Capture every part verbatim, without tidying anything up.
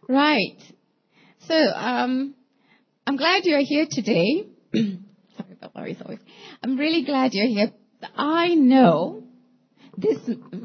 Right. So, um, I'm glad you're here today. Sorry about Larry's voice. I'm really glad you're here. I know this,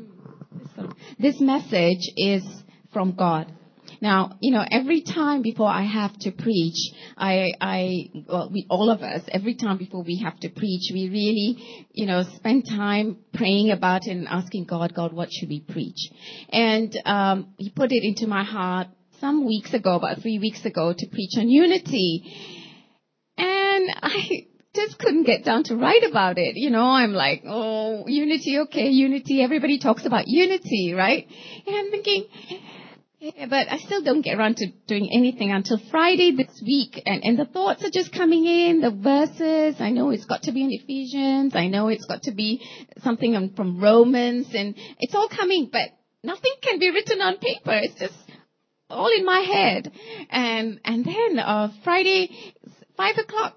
this message is from God. Now, you know, every time before I have to preach, I, I, well, we, all of us, every time before we have to preach, we really, you know, spend time praying about it and asking God, God, what should we preach? And, um, He put it into my heart some weeks ago, about three weeks ago, to preach on unity. And I just couldn't get down to write about it. You know, I'm like, oh, unity, okay, unity. Everybody talks about unity, right? And I'm thinking, yeah, but I still don't get around to doing anything until Friday this week. And, and the thoughts are just coming in, the verses. I know it's got to be in Ephesians. I know it's got to be something from Romans. And it's all coming, but nothing can be written on paper. It's just all in my head. And and then uh, Friday, five o'clock,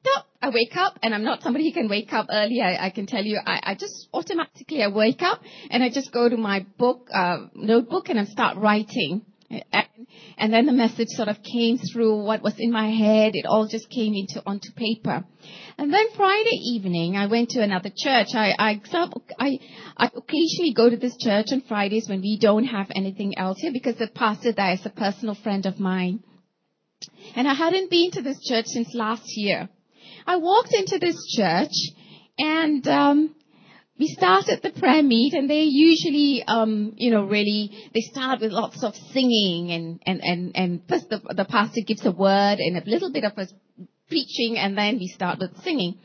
I wake up, and I'm not somebody who can wake up early. I, I can tell you, I, I just automatically I wake up, and I just go to my book, uh, notebook, and I start writing. And, and then the message sort of came through what was in my head. It all just came into onto paper. And then Friday evening, I went to another church. I, I, I, I occasionally go to this church on Fridays when we don't have anything else here, because the pastor there is a personal friend of mine. And I hadn't been to this church since last year. I walked into this church, and um, we started the prayer meet, and they usually, um, you know, really, they start with lots of singing, and, and, and, and first the, the pastor gives a word and a little bit of a preaching, and then we start with singing.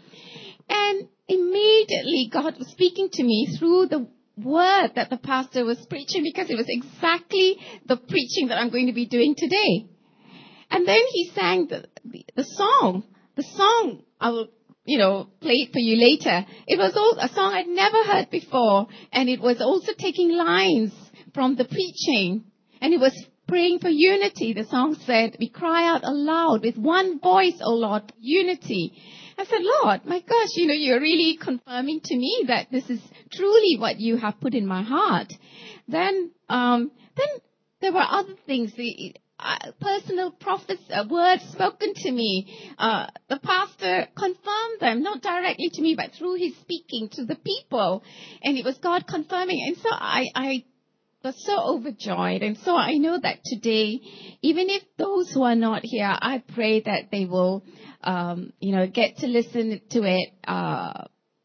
And immediately God was speaking to me through the word that the pastor was preaching, because it was exactly the preaching that I'm going to be doing today. And then he sang the, the, the song. The song, I will, you know, play it for you later. It was all a song I'd never heard before, and it was also taking lines from the preaching, and it was praying for unity. The song said, we cry out aloud with one voice, O Lord, for unity. I said, Lord, my gosh, you know, you're really confirming to me that this is truly what you have put in my heart. Then, um, then there were other things. The, Uh, personal prophets, uh, words spoken to me. Uh, the pastor confirmed them, not directly to me, but through his speaking to the people. And it was God confirming. And so I, I was so overjoyed. And so I know that today, even if those who are not here, I pray that they will, um, you know, get to listen to it, uh,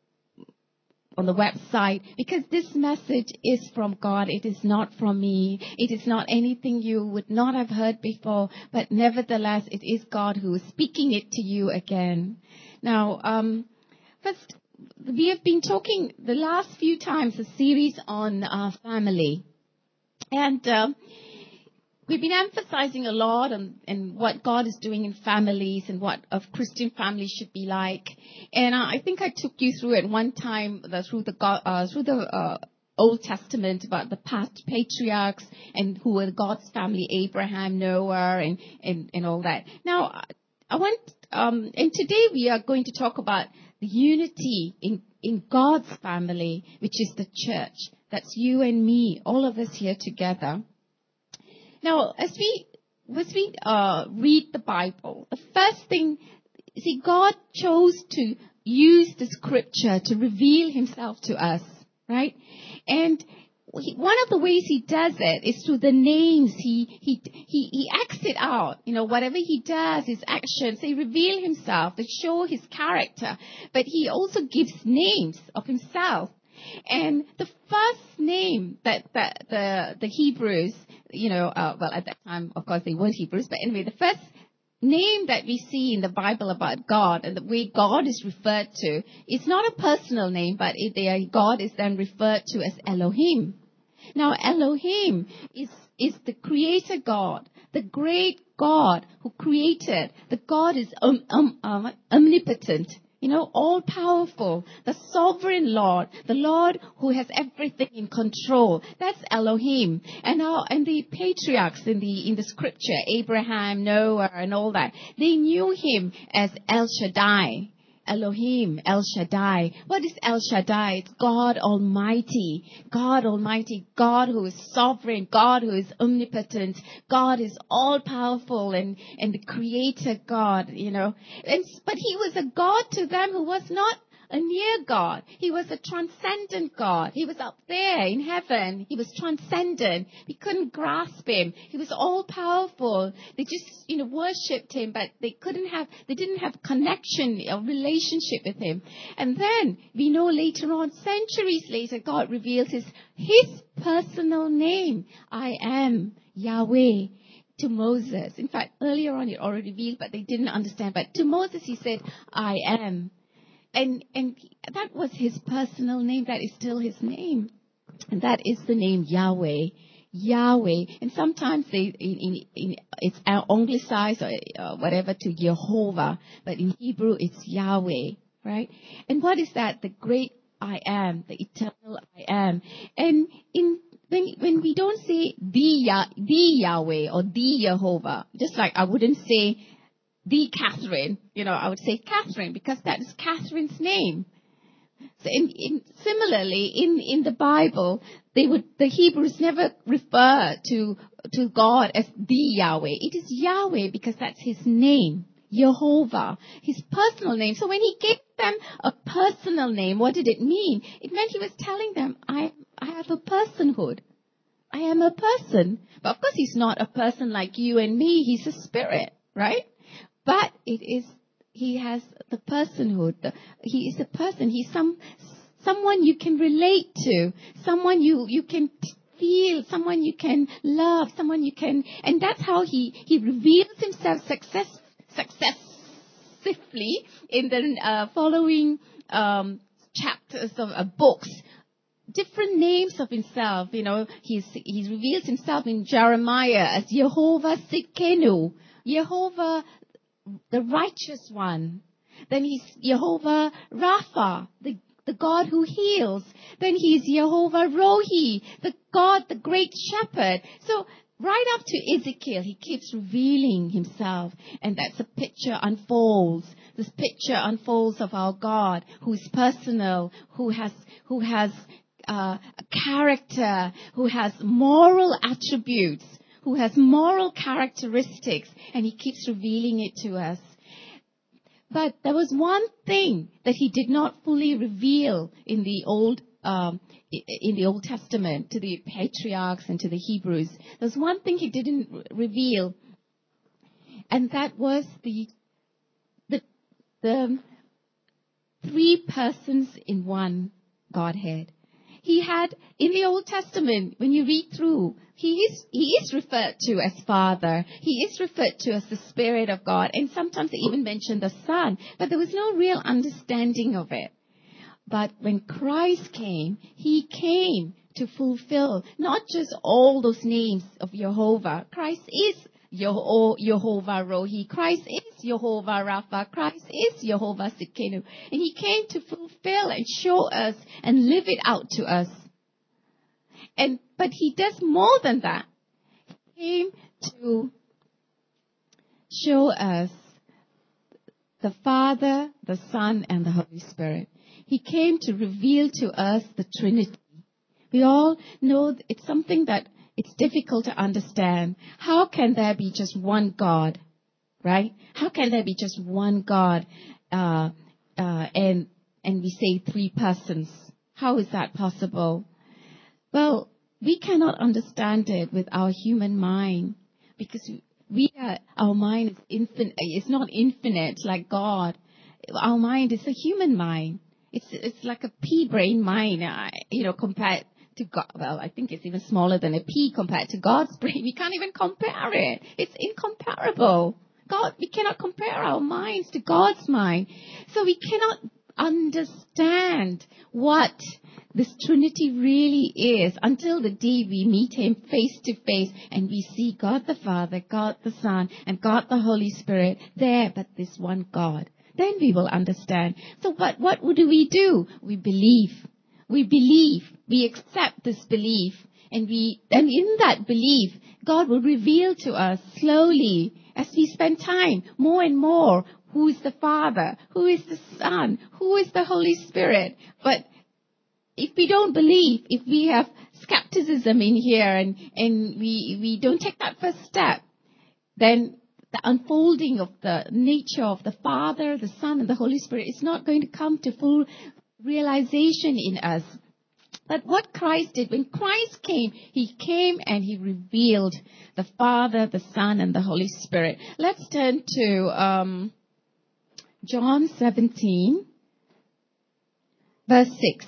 on the website, because this message is from God. It is not from me. It is not anything you would not have heard before, but nevertheless, it is God who is speaking it to you again. Now, um, first, we have been talking the last few times, a series on uh, family. And uh, we've been emphasizing a lot on, on what God is doing in families and what a Christian family should be like. And uh, I think I took you through it one time the, through the uh, through the uh, Old Testament about the past patriarchs and who were God's family, Abraham, Noah, and and, and all that. Now, I want um, and today we are going to talk about the unity in in God's family, which is the church. That's you and me, all of us here together. Now, as we as we uh, read the Bible, the first thing, see, God chose to use the scripture to reveal himself to us, right? And he, one of the ways he does it is through the names. He, he, he, he acts it out. You know, whatever he does, his actions, they reveal himself, they show his character. But he also gives names of himself. And the first name that, that the, the Hebrews, you know, uh, well, at that time, of course, they weren't Hebrews, but anyway, the first name that we see in the Bible about God and the way God is referred to, it's not a personal name, but it, they, God is then referred to as Elohim. Now, Elohim is, is the creator God, the great God who created. The God is um, um, um, omnipotent. You know, all-powerful, the sovereign Lord, the Lord who has everything in control. That's Elohim. And now, and the patriarchs in the in the scripture, Abraham, Noah, and all that, they knew him as El Shaddai. Elohim, El Shaddai. What is El Shaddai? It's God Almighty. God Almighty. God who is sovereign. God who is omnipotent. God is all powerful and, and the creator God, you know. And, but he was a God to them who was not a near God. He was a transcendent God. He was up there in heaven. He was transcendent. We couldn't grasp him. He was all powerful. They just, you know, worshipped him, but they couldn't have, they didn't have connection or relationship with him. And then we know later on, centuries later, God reveals his, his personal name. I am Yahweh. To Moses. In fact, earlier on it already revealed, but they didn't understand. But to Moses he said, I am. And, and that was his personal name. That is still his name. And that is the name Yahweh. Yahweh. And sometimes they, in, in, in, it's anglicized or uh, whatever to Jehovah. But in Hebrew, it's Yahweh. Right? And what is that? The great I am. The eternal I am. And in when, when we don't say the, Yah, the Yahweh or the Jehovah, just like I wouldn't say the Catherine, you know, I would say Catherine because that is Catherine's name. So in, in, similarly, in, in the Bible, they would, the Hebrews never refer to, to God as the Yahweh. It is Yahweh because that's his name. Jehovah, his personal name. So when he gave them a personal name, what did it mean? It meant he was telling them, I, I have a personhood. I am a person. But of course he's not a person like you and me. He's a spirit, right? But it is, he has the personhood. The, he is a person. He's some, someone you can relate to. Someone you, you can feel. Someone you can love. Someone you can, and that's how he, he reveals himself success, successively in the uh, following um, chapters of uh, books. Different names of himself. You know, he's, he reveals himself in Jeremiah as Jehovah Tsidkenu. Jehovah the righteous one. Then he's Jehovah Rapha, the, the God who heals. Then he's Jehovah Rohi, the God, the great shepherd. So right up to Ezekiel, he keeps revealing himself. And that's a picture unfolds. This picture unfolds of our God who is personal, who has, who has uh, a character, who has moral attributes, who has moral characteristics, and he keeps revealing it to us. But there was one thing that he did not fully reveal in the Old um, in the Old Testament to the patriarchs and to the Hebrews. There's one thing he didn't re- reveal, and that was the the the three persons in one Godhead. He had, in the Old Testament, when you read through, he is, he is referred to as Father. He is referred to as the Spirit of God. And sometimes they even mention the Son. But there was no real understanding of it. But when Christ came, he came to fulfill not just all those names of Jehovah. Christ is Jehovah Rohi. Christ is Jehovah Rapha. Christ is Jehovah Tsidkenu. And he came to fulfill and show us and live it out to us. And but he does more than that. He came to show us the Father, the Son, and the Holy Spirit. He came to reveal to us the Trinity. We all know it's something that it's difficult to understand. How can there be just one God, right? How can there be just one God, uh, uh, and and we say three persons? How is that possible? Well, we cannot understand it with our human mind because we are, our mind is infinite. It's not infinite like God. Our mind is a human mind. It's it's like a pea brain mind, uh, you know, compared to God. Well, I think it's even smaller than a pea compared to God's brain. We can't even compare it. It's incomparable. God, we cannot compare our minds to God's mind. So we cannot understand what this Trinity really is until the day we meet Him face to face and we see God the Father, God the Son, and God the Holy Spirit there, but this one God. Then we will understand. So what, what do we do? We believe. We believe. We accept this belief. And we, and in that belief, God will reveal to us slowly as we spend time more and more who is the Father, who is the Son, who is the Holy Spirit. But if we don't believe, if we have skepticism in here and, and we, we don't take that first step, then the unfolding of the nature of the Father, the Son, and the Holy Spirit is not going to come to full realization in us. But what Christ did, when Christ came, He came and He revealed the Father, the Son, and the Holy Spirit. Let's turn to um, John seventeen, verse six.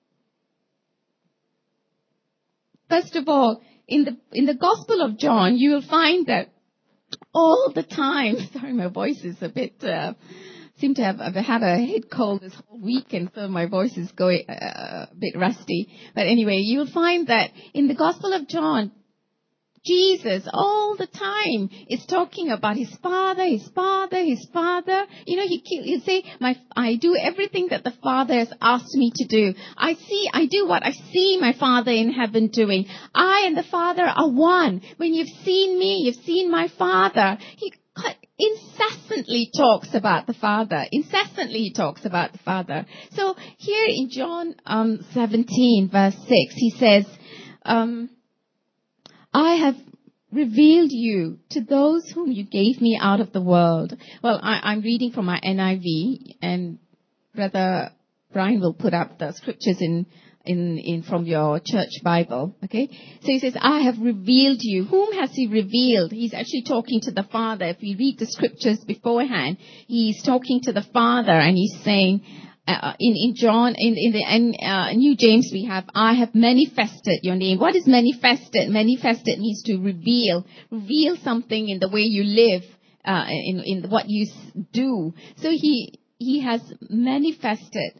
First of all, in the in the Gospel of John, you will find that all the time, sorry, my voice is a bit, uh, seem to have I've had a head cold this whole week, and so my voice is going uh, a bit rusty. But anyway, you'll find that in the Gospel of John, Jesus all the time is talking about His Father, His Father, His Father. You know, he he'll say, "My, I do everything that the Father has asked me to do. I see, I do what I see my Father in heaven doing. I and the Father are one. When you've seen me, you've seen my Father." He incessantly talks about the Father. Incessantly he talks about the Father. So here in John um, seventeen, verse six, he says, um, "I have revealed you to those whom you gave me out of the world." Well, I, I'm reading from my N I V, and Brother Brian will put up the scriptures in, in, in from your church Bible. Okay? So he says, "I have revealed you." Whom has He revealed? He's actually talking to the Father. If we read the scriptures beforehand, he's talking to the Father, and he's saying, Uh, in, in John, in, in the in, uh, New James, we have, "I have manifested your name." What is manifested? Manifested means to reveal, reveal something in the way you live, uh, in, in what you do. So he, he has manifested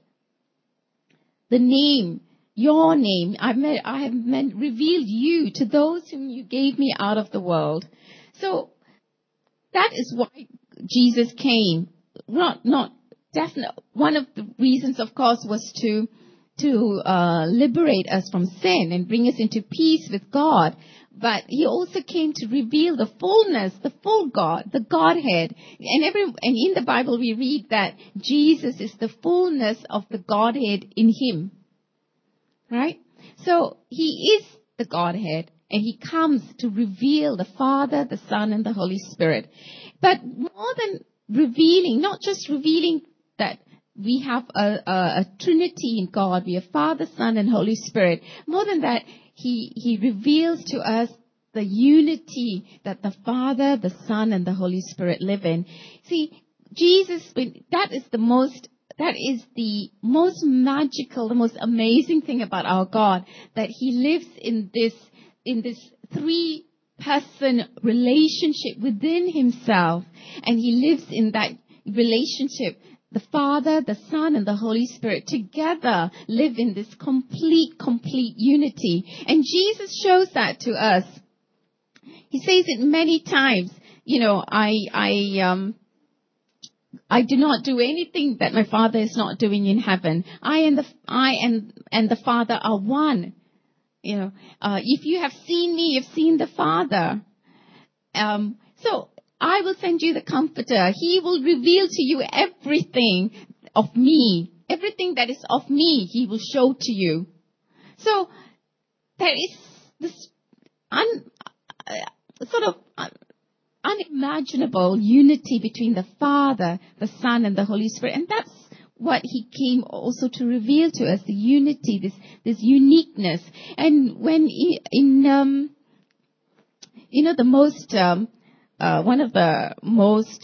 the name, your name. I, met, I have meant, revealed you to those whom you gave me out of the world. So that is why Jesus came. Not, not, Definitely, one of the reasons, of course, was to to uh, liberate us from sin and bring us into peace with God. But He also came to reveal the fullness, the full God, the Godhead. And every and in the Bible we read that Jesus is the fullness of the Godhead in Him. Right? So He is the Godhead, and He comes to reveal the Father, the Son, and the Holy Spirit. But more than revealing, not just revealing that we have a, a, a Trinity in God. We have Father, Son, and Holy Spirit. More than that, He, He reveals to us the unity that the Father, the Son, and the Holy Spirit live in. See, Jesus, that is the most, that is the most magical, the most amazing thing about our God, that He lives in this, in this three person relationship within Himself, and He lives in that relationship. The Father, the Son, and the Holy Spirit together live in this complete, complete unity. And Jesus shows that to us. He says it many times. You know, I, I, um, I do not do anything that my Father is not doing in heaven. I and the, I and, and the Father are one. You know, uh, if you have seen me, you've seen the Father. Um, so, I will send you the Comforter. He will reveal to you everything of me. Everything that is of me, He will show to you. So, there is this un, uh, sort of uh, unimaginable unity between the Father, the Son, and the Holy Spirit. And that's what He came also to reveal to us, the unity, this, this uniqueness. And when he, in, um, you know, the most... Um, Uh, one of the most,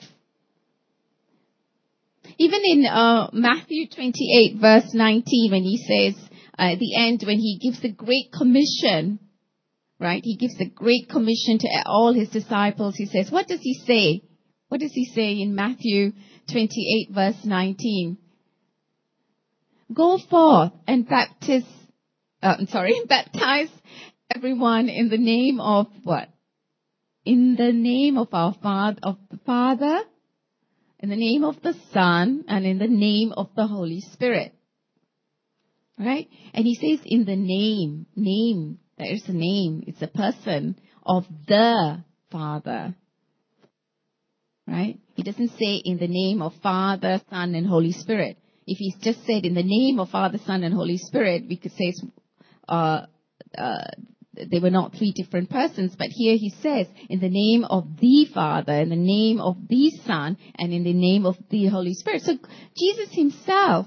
even in uh, Matthew twenty-eight, verse nineteen, when He says, uh, at the end, when He gives the Great Commission, right? He gives the Great Commission to all His disciples. He says, what does He say? What does He say in Matthew twenty-eight, verse nineteen? "Go forth and baptize, uh, I'm sorry, baptize everyone in the name of" what? "In the name of our Father, of the Father, in the name of the Son, and in the name of the Holy Spirit." Right? And He says, in the name, name, there is a name, it's a person of the Father. right? He doesn't say in the name of Father, Son, and Holy Spirit. If he's just said in the name of Father, Son, and Holy Spirit, we could say it's, uh, uh, they were not three different persons. But here he says in the name of the Father, in the name of the Son, and in the name of the Holy Spirit. So Jesus himself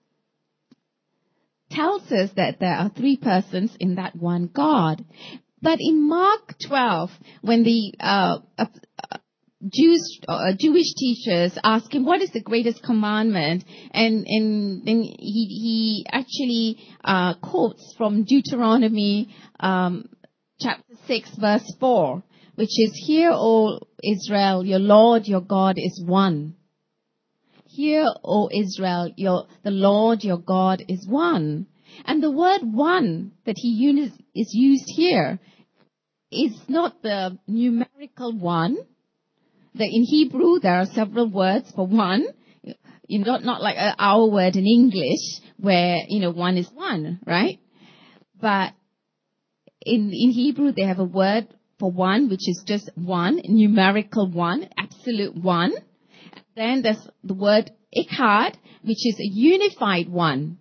tells us that there are three persons in that one God. But in Mark twelve, when the uh, uh, Jews, uh, Jewish teachers ask him, what is the greatest commandment? And, and then he, he actually uh, quotes from Deuteronomy um, chapter six, verse four, which is, Hear, O Israel, your Lord, your God is one. Hear, O Israel, your, the Lord, your God is one. And the word one that he uses, is used here is not the numerical one. The, in Hebrew, there are several words for one. You know, not, not like our word in English, where, you know, one is one, right? But in, in Hebrew, they have a word for one, which is just one, numerical one, absolute one. Then there's the word echad, which is a unified one.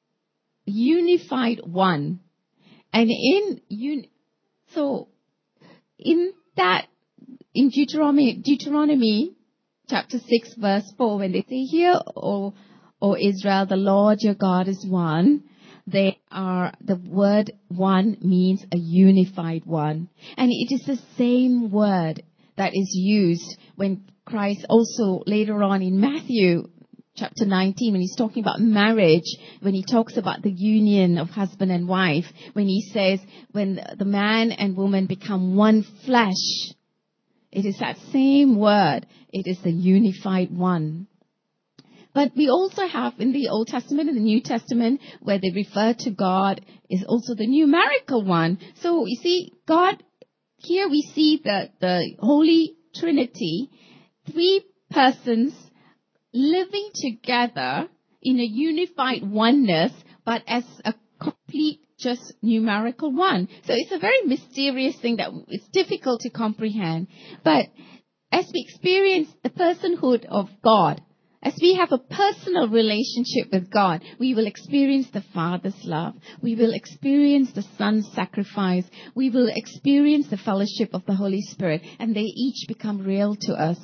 Unified one. And in, un, so, in that, in Deuteronomy, Deuteronomy chapter six, verse four, when they say, Hear, O, O Israel, the Lord your God is one, they are, the word one means a unified one. And it is the same word that is used when Christ also later on in Matthew chapter nineteen, when he's talking about marriage, when he talks about the union of husband and wife, when he says, when the man and woman become one flesh, it is that same word. It is the unified one. But we also have in the Old Testament and the New Testament, where they refer to God, is also the numerical one. So you see, God, here we see the, the Holy Trinity, three persons living together in a unified oneness, but as a complete, just numerical one. So it's a very mysterious thing that it's difficult to comprehend. But as we experience the personhood of God, as we have a personal relationship with God, we will experience the Father's love. We will experience the Son's sacrifice. We will experience the fellowship of the Holy Spirit, and they each become real to us.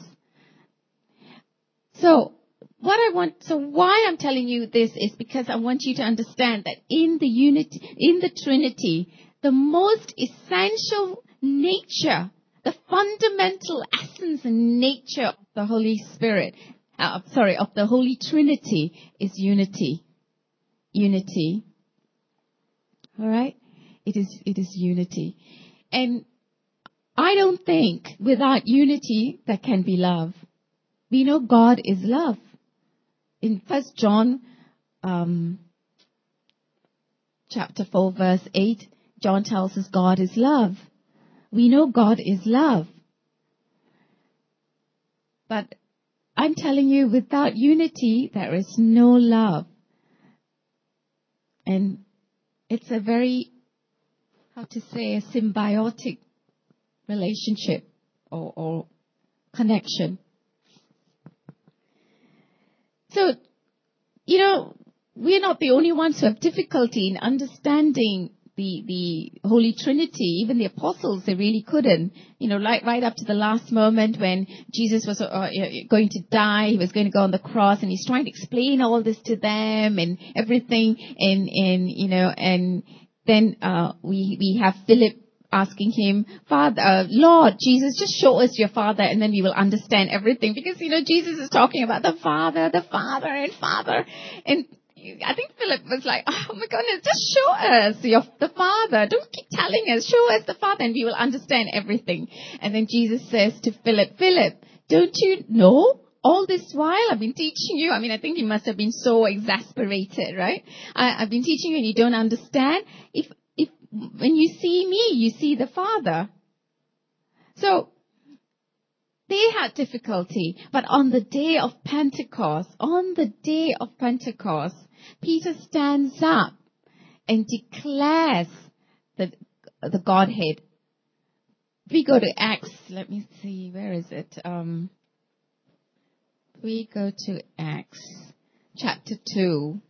So, what I want, so why I'm telling you this is because I want you to understand that in the unity, in the Trinity, the most essential nature, the fundamental essence and nature of the Holy Spirit, uh, sorry, of the Holy Trinity is unity. Unity. Alright? It is, it is unity. And I don't think without unity there can be love. We know God is love. In First John um, chapter four, verse eight, John tells us God is love. We know God is love. But I'm telling you, without unity, there is no love. And it's a very, how to say, a symbiotic relationship or, or connection. So, you know, we're not the only ones who have difficulty in understanding the, the Holy Trinity. Even the apostles, they really couldn't. You know, like right up to the last moment when Jesus was uh, going to die, he was going to go on the cross, and he's trying to explain all this to them and everything. And, and you know, and then uh, we we have Philip asking him, Father, uh, Lord Jesus, just show us your Father, and then we will understand everything. Because, you know, Jesus is talking about the Father, the Father, and Father. And I think Philip was like, oh my goodness, just show us your, the Father. Don't keep telling us. Show us the Father, and we will understand everything. And then Jesus says to Philip, Philip, don't you know? All this while I've been teaching you. I mean, I think he must have been so exasperated, right? I, I've been teaching you and you don't understand. If If when you see me, you see the Father. So, they had difficulty. But on the day of Pentecost, on the day of Pentecost, Peter stands up and declares the, the Godhead. We go to Acts, let me see, where is it? Um, We go to Acts chapter two.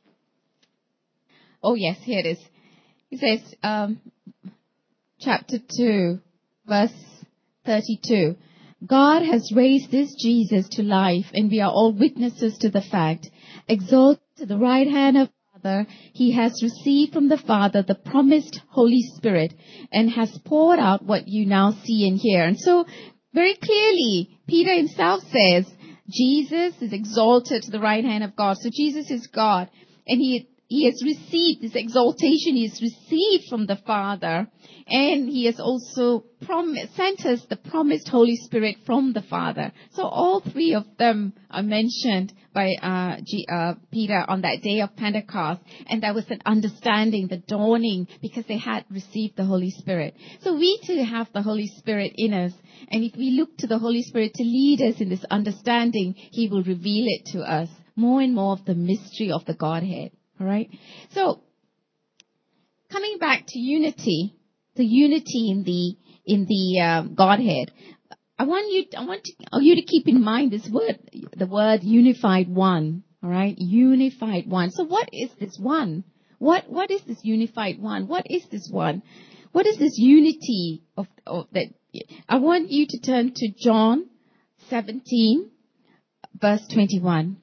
Oh yes, here it is. He says, um, chapter two, verse thirty-two. God has raised this Jesus to life, and we are all witnesses to the fact. Exalted to the right hand of the Father, he has received from the Father the promised Holy Spirit, and has poured out what you now see and hear. And so, very clearly, Peter himself says, Jesus is exalted to the right hand of God. So Jesus is God, and he He has received this exaltation. He has received from the Father. And he has also prom- sent us the promised Holy Spirit from the Father. So all three of them are mentioned by uh, G- uh, Peter on that day of Pentecost. And that was an understanding, the dawning, because they had received the Holy Spirit. So we too have the Holy Spirit in us. And if we look to the Holy Spirit to lead us in this understanding, he will reveal it to us. More and more of the mystery of the Godhead. All right. So, coming back to unity, the unity in the in the um, Godhead, I want you, I want to, you to keep in mind this word, the word unified one. All right, unified one. So, what is this one? What what is this unified one? What is this one? What is this unity of, of that? I want you to turn to John seventeen, verse twenty-one.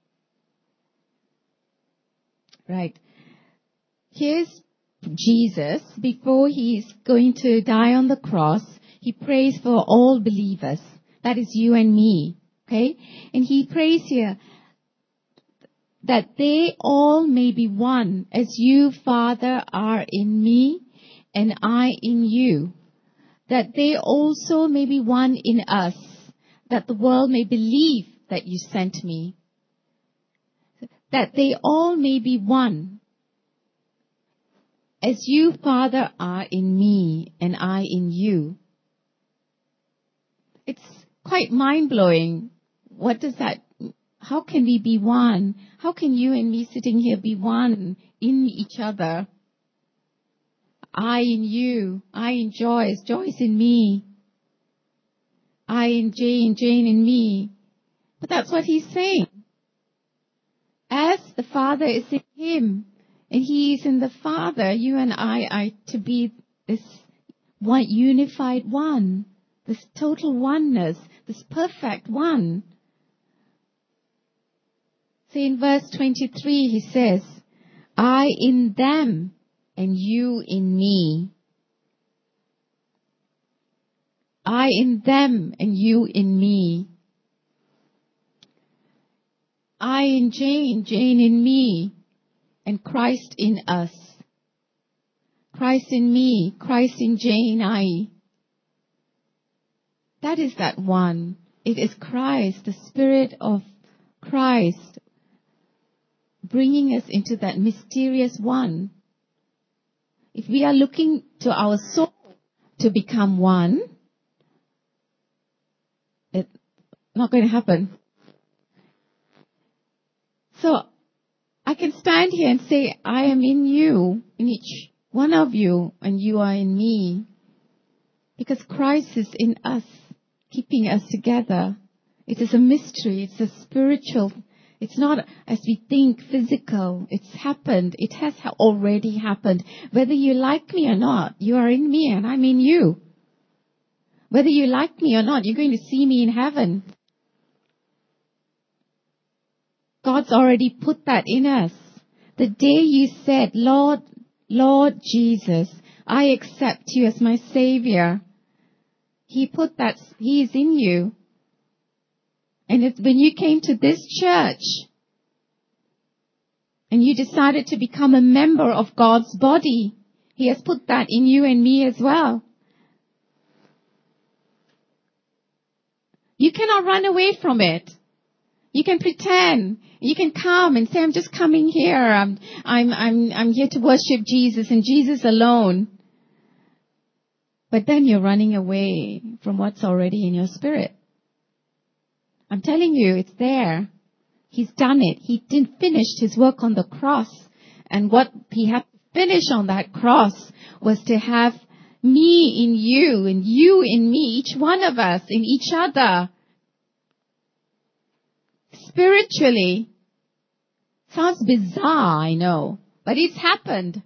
Right. Here's Jesus. Before he's going to die on the cross, he prays for all believers. That is you and me. Okay? And he prays here that they all may be one, as you, Father, are in me and I in you. That they also may be one in us, that the world may believe that you sent me. That they all may be one, as you, Father, are in me and I in you. It's quite mind-blowing. What does that, how can we be one? How can you and me sitting here be one in each other? I in you, I in Joyce, Joyce in me, I in Jane, Jane in me. But that's what he's saying. As the Father is in him, and he is in the Father, you and I are to be this one, unified one, this total oneness, this perfect one. So in verse twenty-three, he says, I in them, and you in me. I in them, and you in me. I in Jane, Jane in me, and Christ in us. Christ in me, Christ in Jane, I. That is that one. It is Christ, the Spirit of Christ, bringing us into that mysterious one. If we are looking to our soul to become one, it's not going to happen. So, I can stand here and say, I am in you, in each one of you, and you are in me. Because Christ is in us, keeping us together. It is a mystery. It's a spiritual. It's not as we think physical. It's happened. It has already happened. Whether you like me or not, you are in me and I'm in you. Whether you like me or not, you're going to see me in heaven. God's already put that in us. The day you said, Lord, Lord Jesus, I accept you as my Savior. He put that, He is in you. And it's when you came to this church and you decided to become a member of God's body, He has put that in you and me as well. You cannot run away from it. You can pretend. You can come and say, I'm just coming here. I'm, I'm, I'm, I'm here to worship Jesus and Jesus alone. But then you're running away from what's already in your spirit. I'm telling you, it's there. He's done it. He didn't finish his work on the cross. And what he had to finish on that cross was to have me in you and you in me, each one of us in each other. spiritually. Sounds bizarre, I know, but it's happened.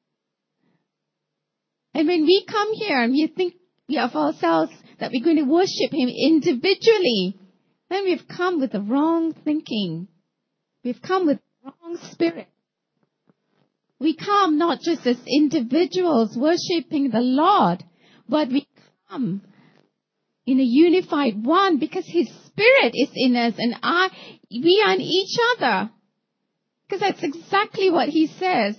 And when we come here and we think of ourselves that we're going to worship Him individually, then we've come with the wrong thinking. We've come with the wrong spirit. We come not just as individuals worshiping the Lord, but we come in a unified one because His Spirit is in us and I, we are in each other. Because that's exactly what He says.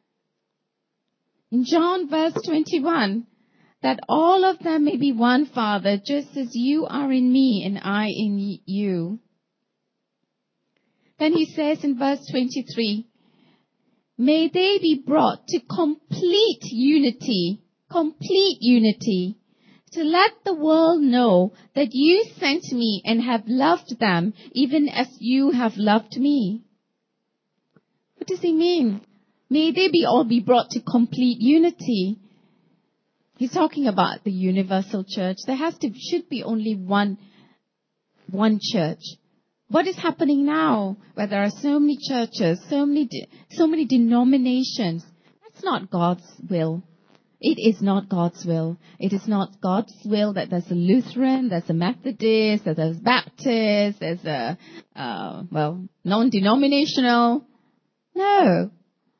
In John verse twenty-one, that all of them may be one, Father, just as you are in me and I in you. Then He says in verse twenty-three, may they be brought to complete unity, complete unity, to let the world know that you sent me and have loved them even as you have loved me. What does He mean? May they be all be brought to complete unity. He's talking about the universal church. There has to, should be only one, one church. What is happening now, where there are so many churches, so many, de- so many denominations? That's not God's will. It is not God's will. It is not God's will that there's a Lutheran, there's a Methodist, that there's Baptist, there's a, uh, well, non-denominational. No.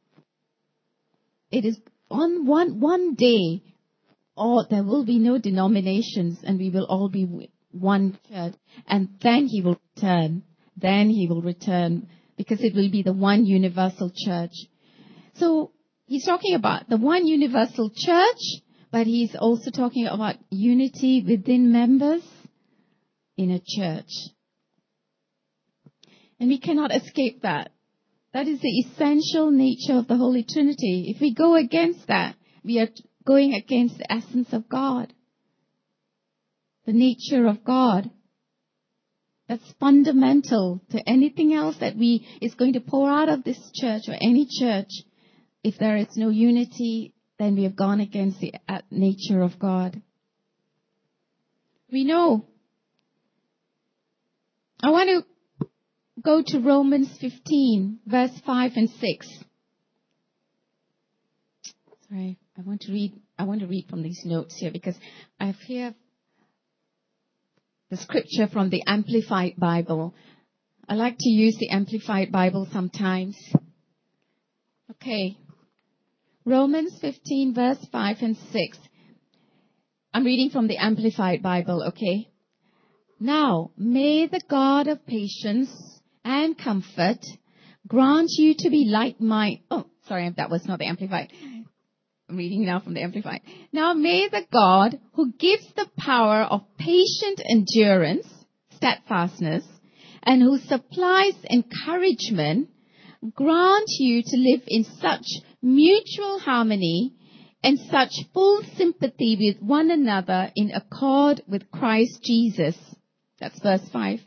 It is on one, one day, all, there will be no denominations and we will all be one church, and then He will return. Then He will return because it will be the one universal church. So He's talking about the one universal church, but He's also talking about unity within members in a church. And we cannot escape that. That is the essential nature of the Holy Trinity. If we go against that, we are going against the essence of God. The nature of God. That's fundamental to anything else that we is going to pour out of this church or any church. If there is no unity, then we have gone against the nature of God. We know. I want to go to Romans fifteen, verse five and six. Sorry, I want to read. I want to read from these notes here because I have here the scripture from the Amplified Bible. I like to use the Amplified Bible sometimes. Okay. Romans fifteen, verse five and six. I'm reading from the Amplified Bible, okay? Now, may the God of patience and comfort grant you to be like-minded. Oh, sorry, that was not the Amplified. I'm reading now from the Amplified. Now may the God who gives the power of patient endurance, steadfastness, and who supplies encouragement, grant you to live in such mutual harmony and such full sympathy with one another in accord with Christ Jesus. That's verse five.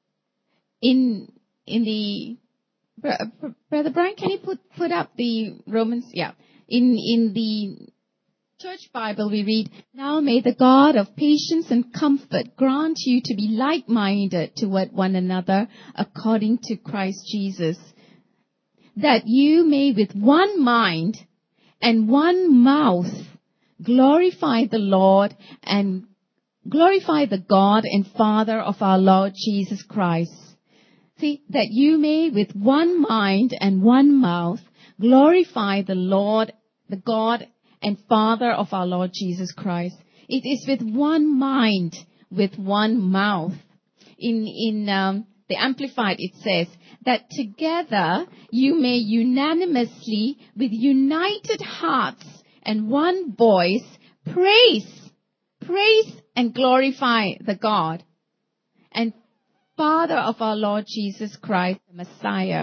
In, in the, Brother Brian, can you put, put up the Romans? Yeah. In, in the Church Bible we read, now may the God of patience and comfort grant you to be like-minded toward one another according to Christ Jesus, that you may with one mind and one mouth glorify the Lord and glorify the God and Father of our Lord Jesus Christ. See, that you may with one mind and one mouth glorify the Lord, the God and Father of our Lord Jesus Christ. It is with one mind, with one mouth. In, in um, the Amplified it says that together you may unanimously with united hearts and one voice praise, praise and glorify the God and Father of our Lord Jesus Christ, the Messiah.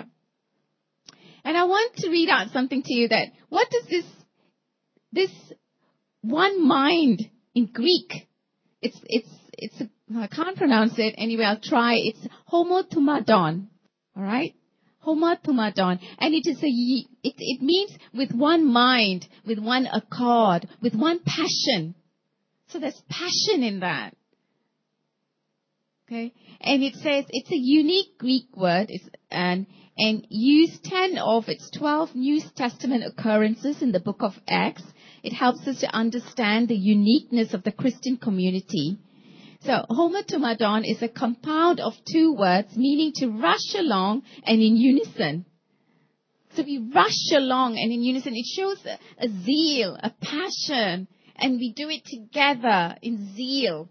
And I want to read out something to you that, what does this, this one mind in Greek, it's, it's, it's, a, I can't pronounce it anyway, I'll try, it's homotumadon, alright? Homotumadon. And it is a, it, it means with one mind, with one accord, with one passion. So there's passion in that. Okay? And it says it's a unique Greek word, it's, and, and used ten of its twelve New Testament occurrences in the book of Acts. It helps us to understand the uniqueness of the Christian community. So, homotomadon is a compound of two words meaning to rush along and in unison. So we rush along and in unison. It shows a, a zeal, a passion, and we do it together in zeal.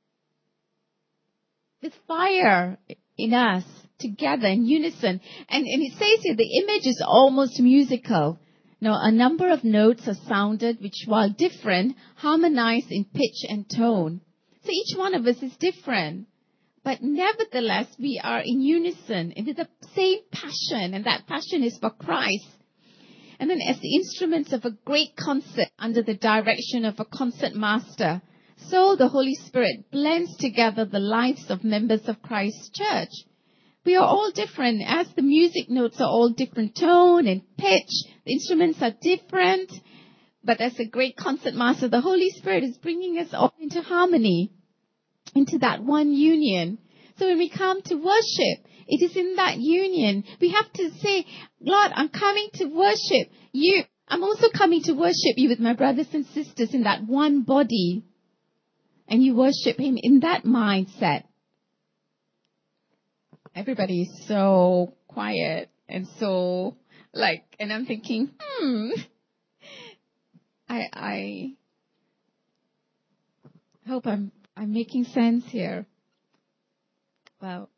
With fire in us, together in unison. And, and it says here the image is almost musical. Now, a number of notes are sounded which, while different, harmonize in pitch and tone. So each one of us is different. But nevertheless, we are in unison and with the same passion, and that passion is for Christ. And then as the instruments of a great concert under the direction of a concert master, so the Holy Spirit blends together the lives of members of Christ's church. We are all different, as the music notes are all different tone and pitch. The instruments are different, but as a great concert master, the Holy Spirit is bringing us all into harmony, into that one union. So when we come to worship, it is in that union. We have to say, Lord, I'm coming to worship you. I'm also coming to worship you with my brothers and sisters in that one body. And you worship him in that mindset. Everybody is so quiet and so like, and I'm thinking, hmm, I, I hope I'm, I'm making sense here. Well,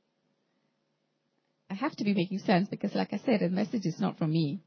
I have to be making sense because, like I said, the message is not from me.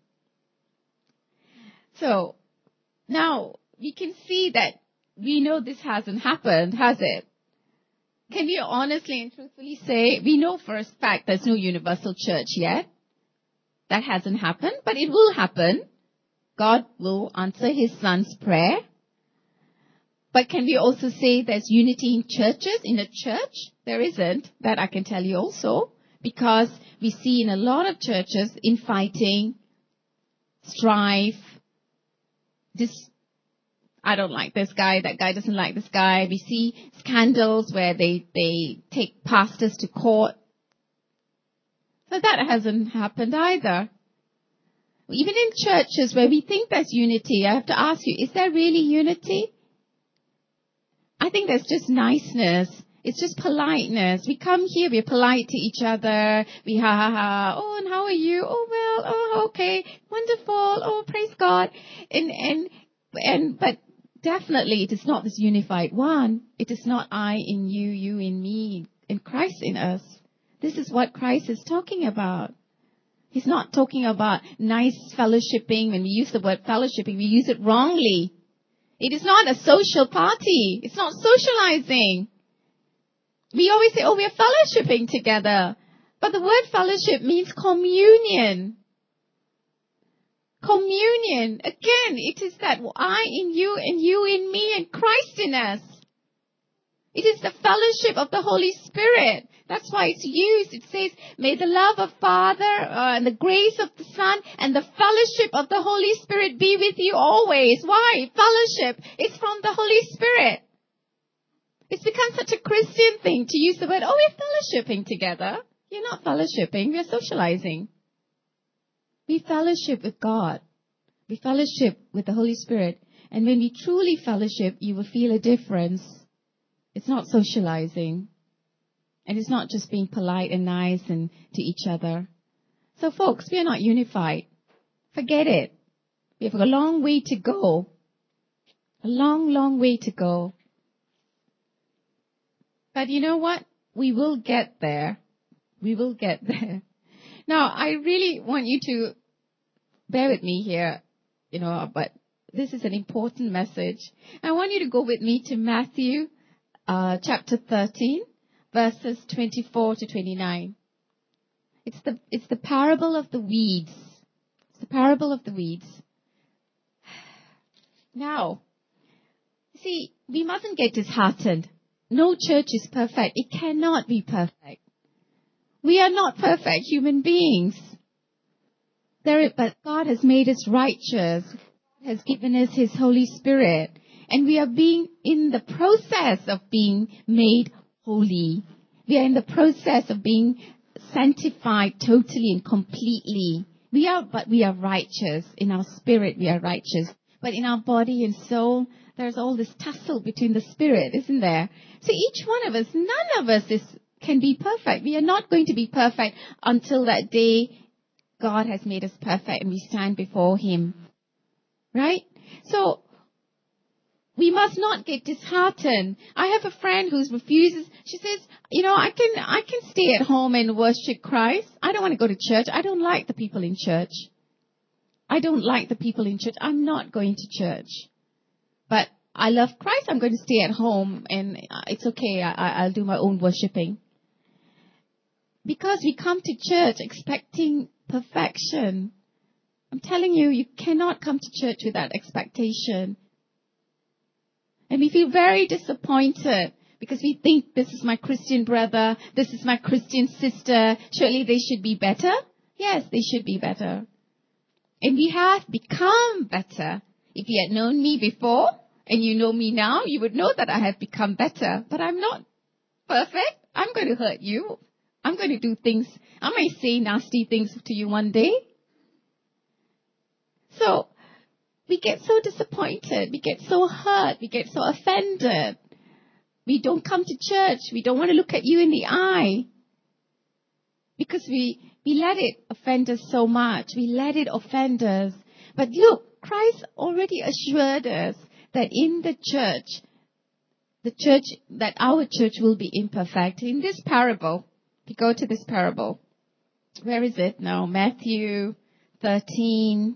So now we can see that we know this hasn't happened, has it? Can we honestly and truthfully say we know for a fact there's no universal church yet? That hasn't happened, but it will happen. God will answer his son's prayer. But can we also say there's unity in churches, in a church? There isn't. That I can tell you also. Because we see in a lot of churches infighting, strife, this, I don't like this guy, that guy doesn't like this guy. We see scandals where they, they take pastors to court. So that hasn't happened either. Even in churches where we think there's unity, I have to ask you, is there really unity? I think there's just niceness. It's just politeness. We come here, we're polite to each other. We ha ha ha. Oh, and how are you? Oh, well, oh, okay. Wonderful. Oh, praise God. And, and, and, but definitely it is not this unified one. It is not I in you, you in me, and Christ in us. This is what Christ is talking about. He's not talking about nice fellowshipping. When we use the word fellowshipping, we use it wrongly. It is not a social party. It's not socializing. We always say, oh, we're fellowshipping together. But the word fellowship means communion. Communion. Again, it is that I in you and you in me and Christ in us. It is the fellowship of the Holy Spirit. That's why it's used. It says, may the love of Father uh, and the grace of the Son and the fellowship of the Holy Spirit be with you always. Why? Fellowship. It's from the Holy Spirit. It's become such a Christian thing to use the word, oh, we're fellowshipping together. You're not fellowshipping. We're socializing. We fellowship with God. We fellowship with the Holy Spirit. And when we truly fellowship, you will feel a difference. It's not socializing. And it's not just being polite and nice and to each other. So folks, we are not unified. Forget it. We have a long way to go. A long, long way to go. But you know what? We will get there. We will get there. Now, I really want you to bear with me here, you know, but this is an important message. I want you to go with me to Matthew uh, chapter thirteen, verses twenty-four to twenty-nine. It's the, it's the parable of the weeds. It's the parable of the weeds. Now, see, we mustn't get disheartened. No church is perfect. It cannot be perfect. We are not perfect human beings. There, but God has made us righteous, has given us His Holy Spirit, and we are being in the process of being made holy. We are in the process of being sanctified totally and completely. We are, but we are righteous. In our spirit, we are righteous. But in our body and soul, there's all this tussle between the spirit, isn't there? So each one of us, none of us is, can be perfect. We are not going to be perfect until that day God has made us perfect and we stand before Him. Right? So, we must not get disheartened. I have a friend who refuses. She says, you know, I can, I can stay at home and worship Christ. I don't want to go to church. I don't like the people in church. I don't like the people in church. I'm not going to church. But I love Christ. I'm going to stay at home and it's okay. I, I'll do my own worshiping. Because we come to church expecting perfection. I'm telling you, you cannot come to church without expectation. And we feel very disappointed because we think this is my Christian brother, this is my Christian sister, surely they should be better. Yes, they should be better. And we have become better. If you had known me before and you know me now, you would know that I have become better. But I'm not perfect. I'm going to hurt you. I'm going to do things. I may say nasty things to you one day. So, we get so disappointed. We get so hurt. We get so offended. We don't come to church. We don't want to look at you in the eye. Because we, we let it offend us so much. We let it offend us. But look, Christ already assured us that in the church, the church, that our church will be imperfect. In this parable, if you go to this parable, where is it now? Matthew thirteen.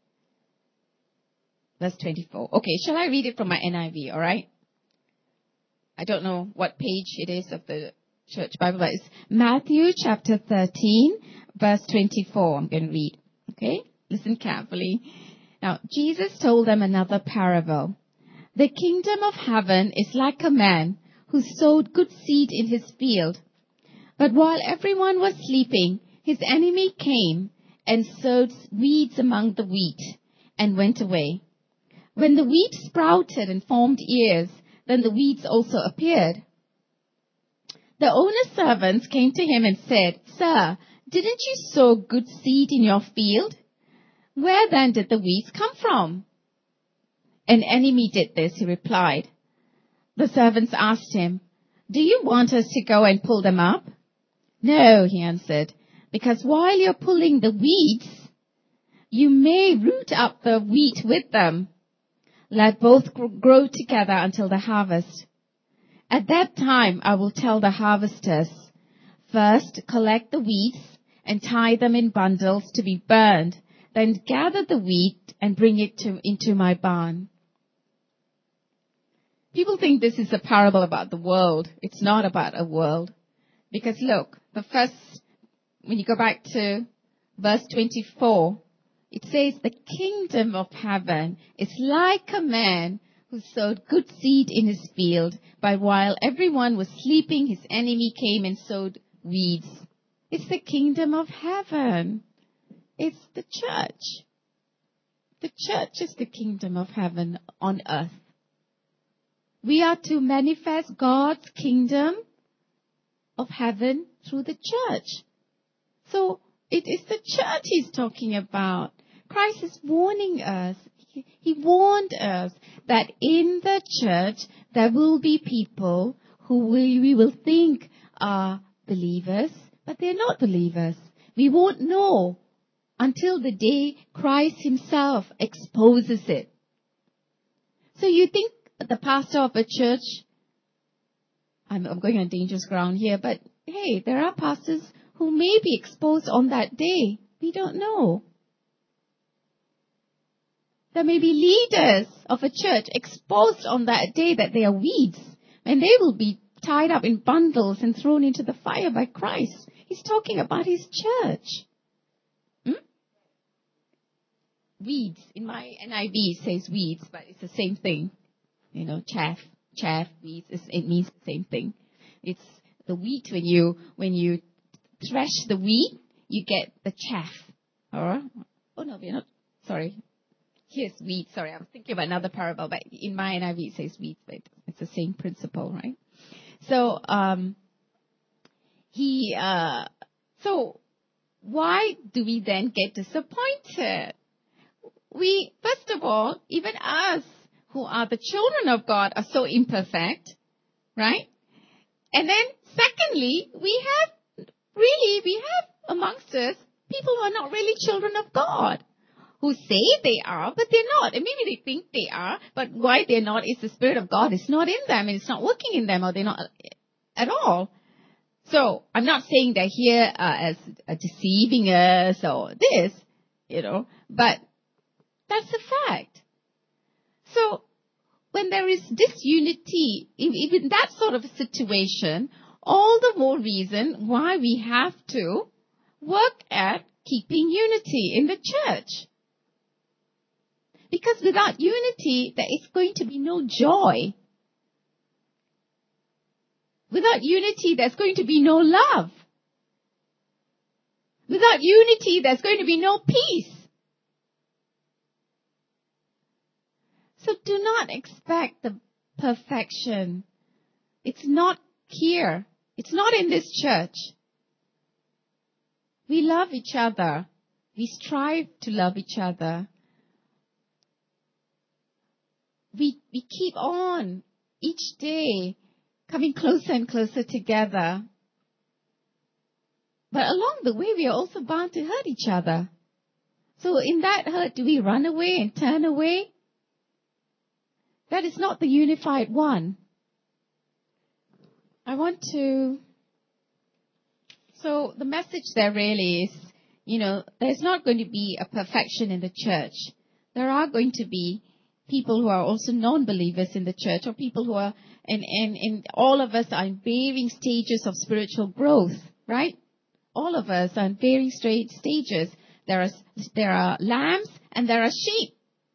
Verse twenty-four. Okay, shall I read it from my N I V, all right? I don't know what page it is of the church Bible, but it's Matthew chapter thirteen, verse twenty-four. I'm going to read, okay? Listen carefully. Now, Jesus told them another parable. The kingdom of heaven is like a man who sowed good seed in his field. But while everyone was sleeping, his enemy came and sowed weeds among the wheat and went away. When the wheat sprouted and formed ears, then the weeds also appeared. The owner's servants came to him and said, Sir, didn't you sow good seed in your field? Where then did the weeds come from? An enemy did this, he replied. The servants asked him, Do you want us to go and pull them up? No, he answered, because while you're pulling the weeds, you may root up the wheat with them. Let both grow together until the harvest. At that time, I will tell the harvesters, first collect the wheat and tie them in bundles to be burned, then gather the wheat and bring it to, into my barn. People think this is a parable about the world. It's not about a world. Because look, the first, when you go back to verse twenty-four, it says the kingdom of heaven is like a man who sowed good seed in his field, but while everyone was sleeping, his enemy came and sowed weeds. It's the kingdom of heaven. It's the church. The church is the kingdom of heaven on earth. We are to manifest God's kingdom of heaven through the church. So it is the church he's talking about. Christ is warning us. He, he warned us that in the church there will be people who we, we will think are believers, but they're not believers. We won't know until the day Christ himself exposes it. So you think the pastor of a church, I'm, I'm going on dangerous ground here, but hey, there are pastors who may be exposed on that day. We don't know. There may be leaders of a church exposed on that day that they are weeds, and they will be tied up in bundles and thrown into the fire by Christ. He's talking about his church. Hmm? Weeds. In my N I V it says weeds, but it's the same thing. You know, chaff, chaff, weeds, it means the same thing. It's the wheat. When you, when you thresh the wheat, you get the chaff. Or, oh no, we're not, sorry. Here's weeds. Sorry, I was thinking about another parable, but in my N I V it says weeds, but it's the same principle, right? So, um, he, uh, so why do we then get disappointed? We, first of all, even us who are the children of God are so imperfect, right? And then secondly, we have, really, we have amongst us people who are not really children of God, who say they are, but they're not. And maybe they think they are, but why they're not is the Spirit of God is not in them, and it's not working in them, or they're not at all. So I'm not saying they're here uh, as uh, deceiving us or this, you know, but that's a fact. So when there is disunity, even that sort of a situation, all the more reason why we have to work at keeping unity in the church. Because without unity, there is going to be no joy. Without unity, there's going to be no love. Without unity, there's going to be no peace. So do not expect the perfection. It's not here. It's not in this church. We love each other. We strive to love each other. We, we keep on each day coming closer and closer together. But along the way, we are also bound to hurt each other. So in that hurt, do we run away and turn away? That is not the unified one. I want to... So the message there really is, you know, there's not going to be a perfection in the church. There are going to be people who are also non-believers in the church, or people who are, and, and, and all of us are in varying stages of spiritual growth, right? All of us are in varying stages. There are, there are lambs and there are sheep.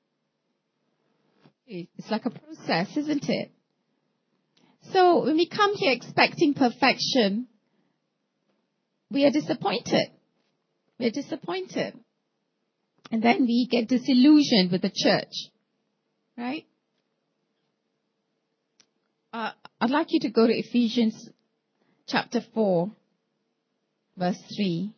It's like a process, isn't it? So when we come here expecting perfection, we are disappointed. We are disappointed. And then we get disillusioned with the church. Right? Uh, I'd like you to go to Ephesians chapter four, verse three.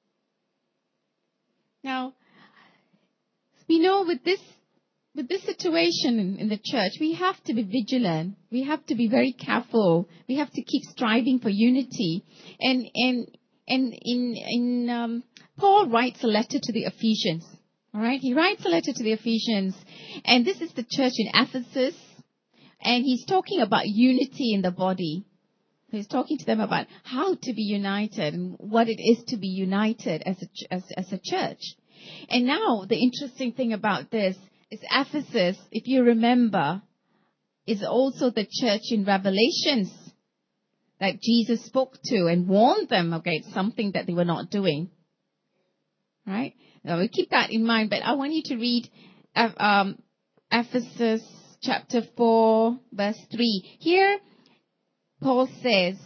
Now, we know with this with this situation in, in the church, we have to be vigilant. We have to be very careful. We have to keep striving for unity. And and and in in um, Paul writes a letter to the Ephesians. All right, he writes a letter to the Ephesians, and this is the church in Ephesus, and he's talking about unity in the body. He's talking to them about how to be united and what it is to be united as a, as, as a church. And now the interesting thing about this is Ephesus, if you remember, is also the church in Revelations that Jesus spoke to and warned them against something that they were not doing. Right? Now, we keep that in mind, but I want you to read uh, um, Ephesus chapter four, verse three. Here, Paul says,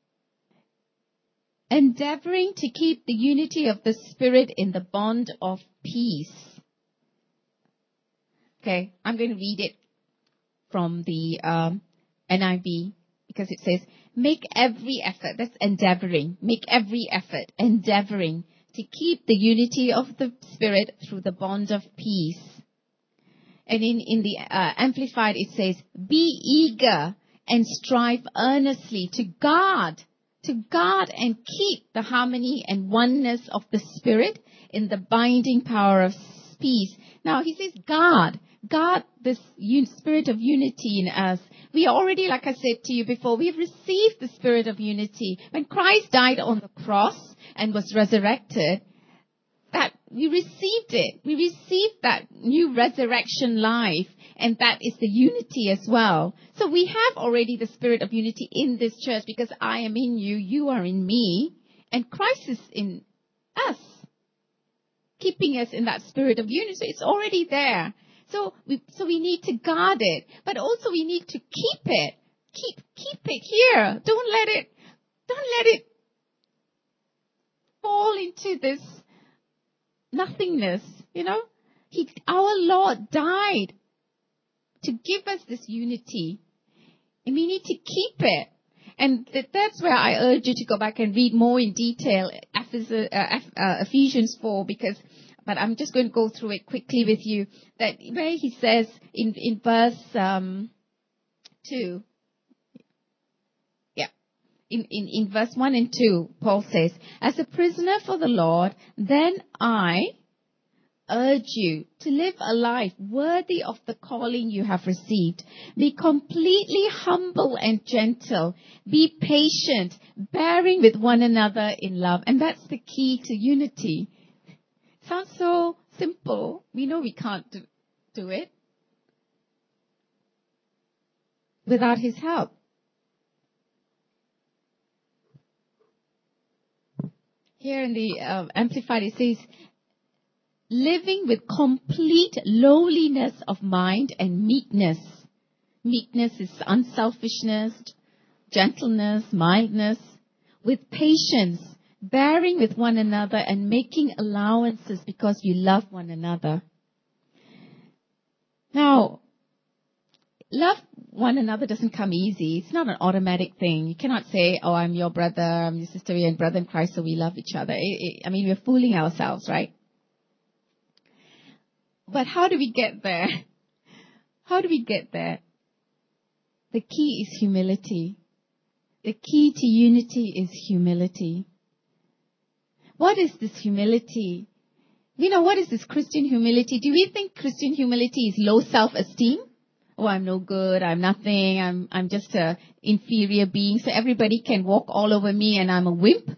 endeavoring to keep the unity of the Spirit in the bond of peace. Okay, I'm going to read it from the um, N I V because it says, make every effort, that's endeavoring, make every effort, endeavoring to keep the unity of the Spirit through the bond of peace. And in, in the uh, Amplified, it says, be eager and strive earnestly to guard, to guard and keep the harmony and oneness of the Spirit in the binding power of peace. Now, he says guard, guard this un- spirit of unity in us. We already, like I said to you before, we have received the spirit of unity. When Christ died on the cross and was resurrected, that we received it. We received that new resurrection life, and that is the unity as well. So we have already the spirit of unity in this church because I am in you, you are in me, and Christ is in us, keeping us in that spirit of unity. It's already there. So we, so we need to guard it, but also we need to keep it. Keep, keep it here. Don't let it, don't let it fall into this nothingness, you know. He, our Lord died to give us this unity, and we need to keep it. And th- that's where I urge you to go back and read more in detail Ephes- uh, uh, Ephesians four, because, but I'm just going to go through it quickly with you, that where he says in, in verse um, two, yeah, in, in, in verse one and two, Paul says, as a prisoner for the Lord, then I urge you to live a life worthy of the calling you have received. Be completely humble and gentle. Be patient, bearing with one another in love. And that's the key to unity. Sounds so simple. We know we can't do, do it without his help. Here in the uh, Amplified it says, living with complete lowliness of mind and meekness. Meekness is unselfishness, gentleness, mildness, with patience, bearing with one another and making allowances because you love one another. Now, love one another doesn't come easy. It's not an automatic thing. You cannot say, oh, I'm your brother, I'm your sister, we're brother in Christ, so we love each other. It, it, I mean, we're fooling ourselves, right? But how do we get there? How do we get there? The key is humility. The key to unity is humility. What is this humility? You know, what is this Christian humility? Do we think Christian humility is low self-esteem? Oh, I'm no good, I'm nothing, I'm I'm just an inferior being, so everybody can walk all over me and I'm a wimp?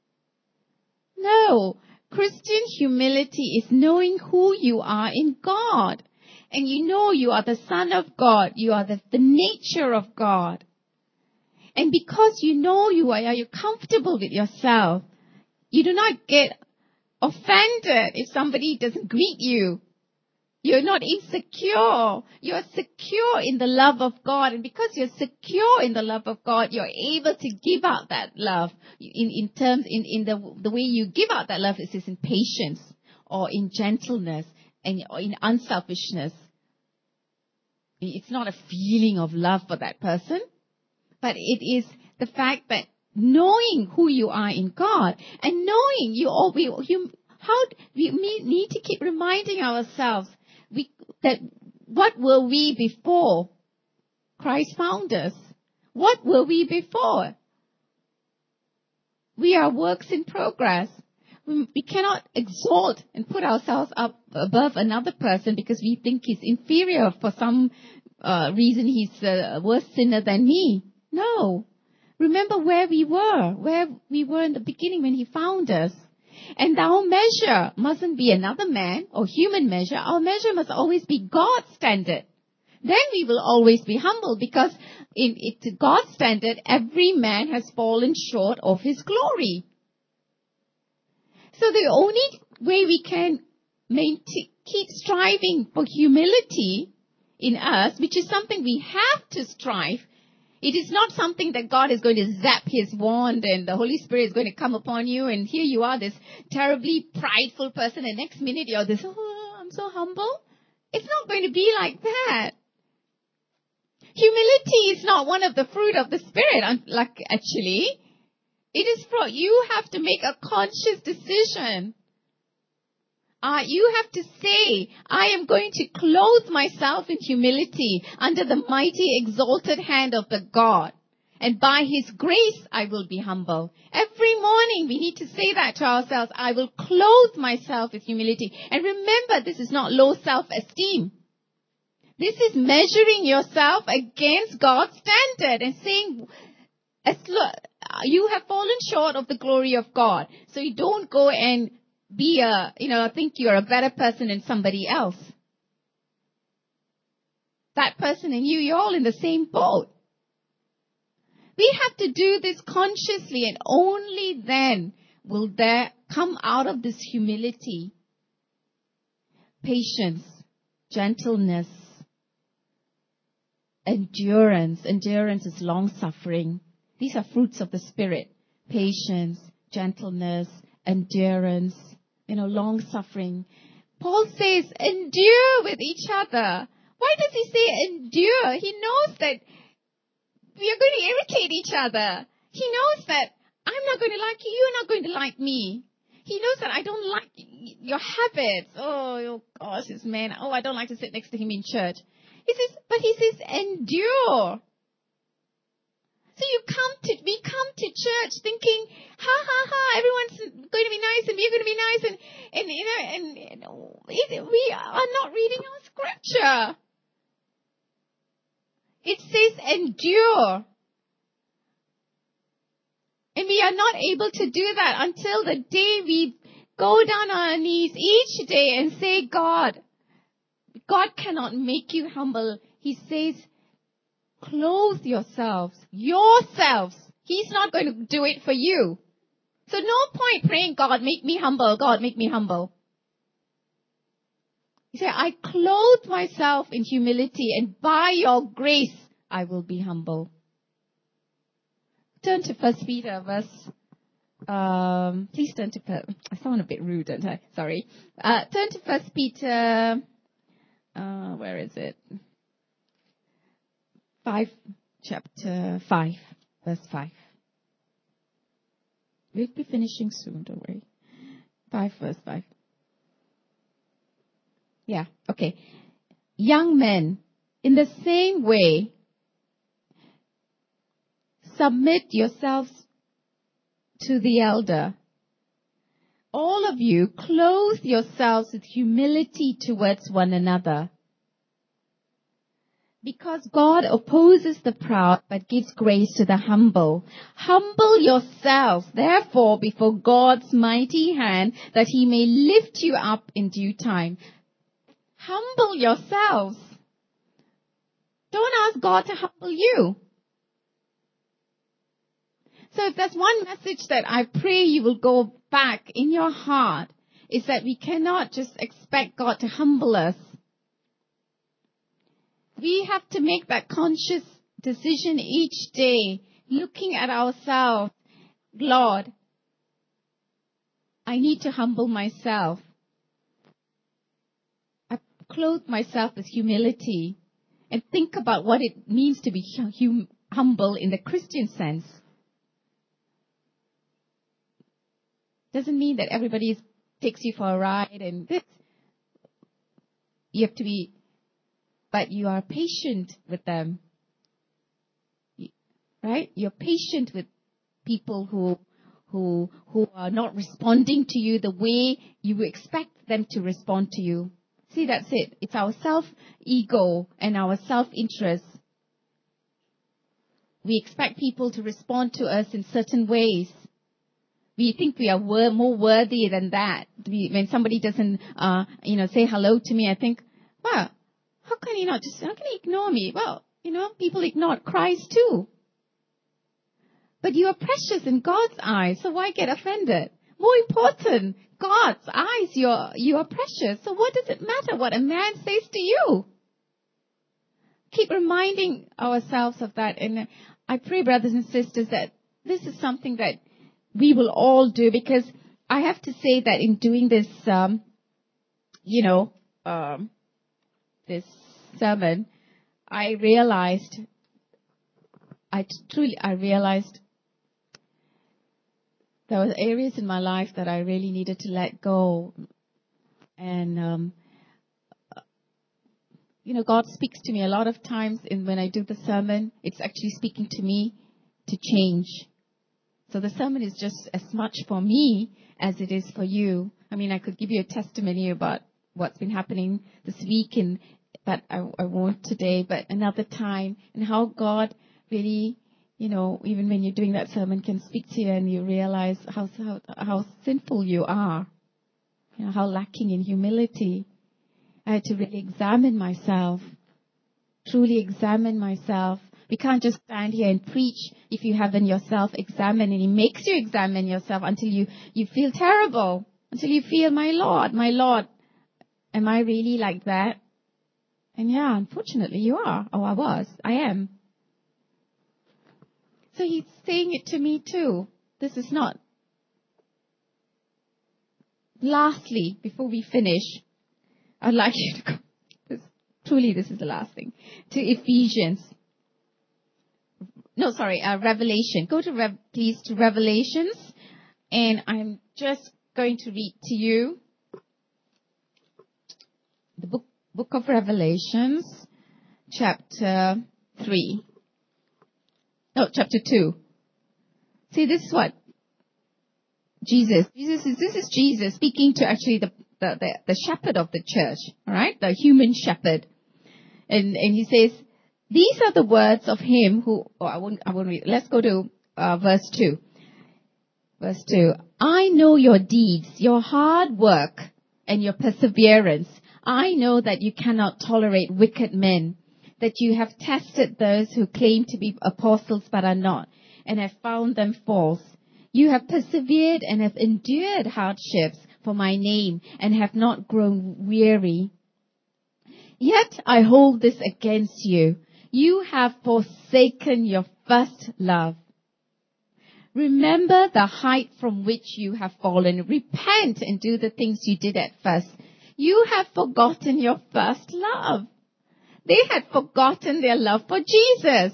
No. Christian humility is knowing who you are in God. And you know you are the Son of God. You are the, the nature of God. And because you know you are, you're comfortable with yourself, you do not get offended if somebody doesn't greet you. You're not insecure. You're secure in the love of God. And because you're secure in the love of God, you're able to give out that love. In, in terms, in, in the, the way you give out that love is, is in patience or in gentleness and or in unselfishness. It's not a feeling of love for that person, but it is the fact that knowing who you are in God and knowing you all, we, you, how, we need to keep reminding ourselves We, that what were we before Christ found us? What were we before? We are works in progress. We, we cannot exalt and put ourselves up above another person because we think he's inferior for some uh, reason. He's a worse sinner than me. No. Remember where we were, where we were in the beginning when he found us. And our measure mustn't be another man or human measure. Our measure must always be God's standard. Then we will always be humble because in, in to God's standard, every man has fallen short of his glory. So the only way we can maintain, keep striving for humility in us, which is something we have to strive. It is not something that God is going to zap his wand and the Holy Spirit is going to come upon you and here you are, this terribly prideful person, and next minute you're this, oh, I'm so humble. It's not going to be like that. Humility is not one of the fruit of the Spirit, like actually. It is for, you have to make a conscious decision. Uh, you have to say, I am going to clothe myself in humility under the mighty exalted hand of the God. And by his grace, I will be humble. Every morning we need to say that to ourselves. I will clothe myself with humility. And remember, this is not low self-esteem. This is measuring yourself against God's standard and saying, as lo- you have fallen short of the glory of God. So you don't go and be a, you know, think you're a better person than somebody else. That person and you, you're all in the same boat. We have to do this consciously, and only then will there come out of this humility patience, gentleness, endurance. Endurance is long-suffering. These are fruits of the Spirit. Patience, gentleness, endurance, you know, long-suffering. Paul says, endure with each other. Why does he say endure? He knows that we are going to irritate each other. He knows that I'm not going to like you. You're not going to like me. He knows that I don't like your habits. Oh, oh gosh, this man. Oh, I don't like to sit next to him in church. He says, but he says, endure. So you come to, we come to church thinking, ha ha ha, everyone's going to be nice and we're going to be nice and, and you know, and, and we are not reading our scripture. It says endure. And we are not able to do that until the day we go down on our knees each day and say, God, God cannot make you humble. He says, clothe yourselves, yourselves. He's not going to do it for you. So no point praying, God, make me humble. God, make me humble. He said, I clothe myself in humility, and by your grace, I will be humble. Turn to First Peter, verse. Um, please turn to. I sound a bit rude, don't I? Sorry. Uh, turn to First Peter. Uh, where is it? Five, chapter five, verse five. We'll be finishing soon, don't worry. Five, verse five. Yeah. Okay. Young men, in the same way, submit yourselves to the elder. All of you, clothe yourselves with humility towards one another. Because God opposes the proud, but gives grace to the humble. Humble yourselves, therefore, before God's mighty hand, that he may lift you up in due time. Humble yourselves. Don't ask God to humble you. So if there's one message that I pray you will go back in your heart, is that we cannot just expect God to humble us. We have to make that conscious decision each day, looking at ourselves. Lord, I need to humble myself. I clothe myself with humility and think about what it means to be hum- humble in the Christian sense. Doesn't mean that everybody is, takes you for a ride and this. You have to be, but you are patient with them. Right? You're patient with people who, who, who are not responding to you the way you expect them to respond to you. See, that's it. It's our self-ego and our self-interest. We expect people to respond to us in certain ways. We think we are wor- more worthy than that. We, when somebody doesn't, uh, you know, say hello to me, I think, wow, how can he not just, how can he ignore me? Well, you know, people ignore Christ too. But you are precious in God's eyes, so why get offended? More important, God's eyes, you are, you are precious. So what does it matter what a man says to you? Keep reminding ourselves of that. And I pray, brothers and sisters, that this is something that we will all do, because I have to say that in doing this, um, you know, um, this sermon, I realized, I truly, I realized there were areas in my life that I really needed to let go. And, um, you know, God speaks to me a lot of times in when I do the sermon. It's actually speaking to me to change. So the sermon is just as much for me as it is for you. I mean, I could give you a testimony about what's been happening this week, and but I, I won't today, but another time, and how God really, you know, even when you're doing that sermon, can speak to you and you realize how how, how sinful you are, you know, how lacking in humility. I had to really examine myself, truly examine myself. We can't just stand here and preach if you haven't yourself examined, and He makes you examine yourself until you, you feel terrible, until you feel, my Lord, my Lord, am I really like that? And yeah, unfortunately you are. Oh, I was. I am. So He's saying it to me too. This is not. Lastly, before we finish, I'd like you to go. This, truly, this is the last thing. To Ephesians. no, sorry, uh, Revelation. Go to, Rev, please, to Revelations. And I'm just going to read to you the book, book of Revelations, chapter three. No, chapter two. See, this is what Jesus, Jesus is, this is Jesus speaking to actually the, the, the, the shepherd of the church, all right? The human shepherd. And, and he says, these are the words of him who, oh, I won't, I won't read. Let's go to, uh, verse two. Verse two. I know your deeds, your hard work, and your perseverance. I know that you cannot tolerate wicked men, that you have tested those who claim to be apostles but are not, and have found them false. You have persevered and have endured hardships for my name, and have not grown weary. Yet I hold this against you. You have forsaken your first love. Remember the height from which you have fallen. Repent and do the things you did at first. You have forgotten your first love. They had forgotten their love for Jesus.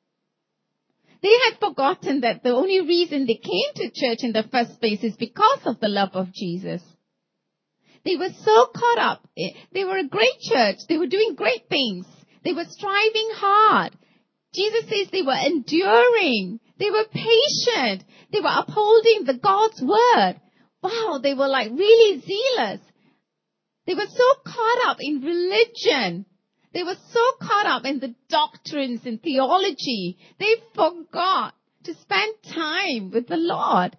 They had forgotten that the only reason they came to church in the first place is because of the love of Jesus. They were so caught up. They were a great church. They were doing great things. They were striving hard. Jesus says they were enduring. They were patient. They were upholding the God's word. Wow, they were like really zealous. They were so caught up in religion. They were so caught up in the doctrines and theology. They forgot to spend time with the Lord.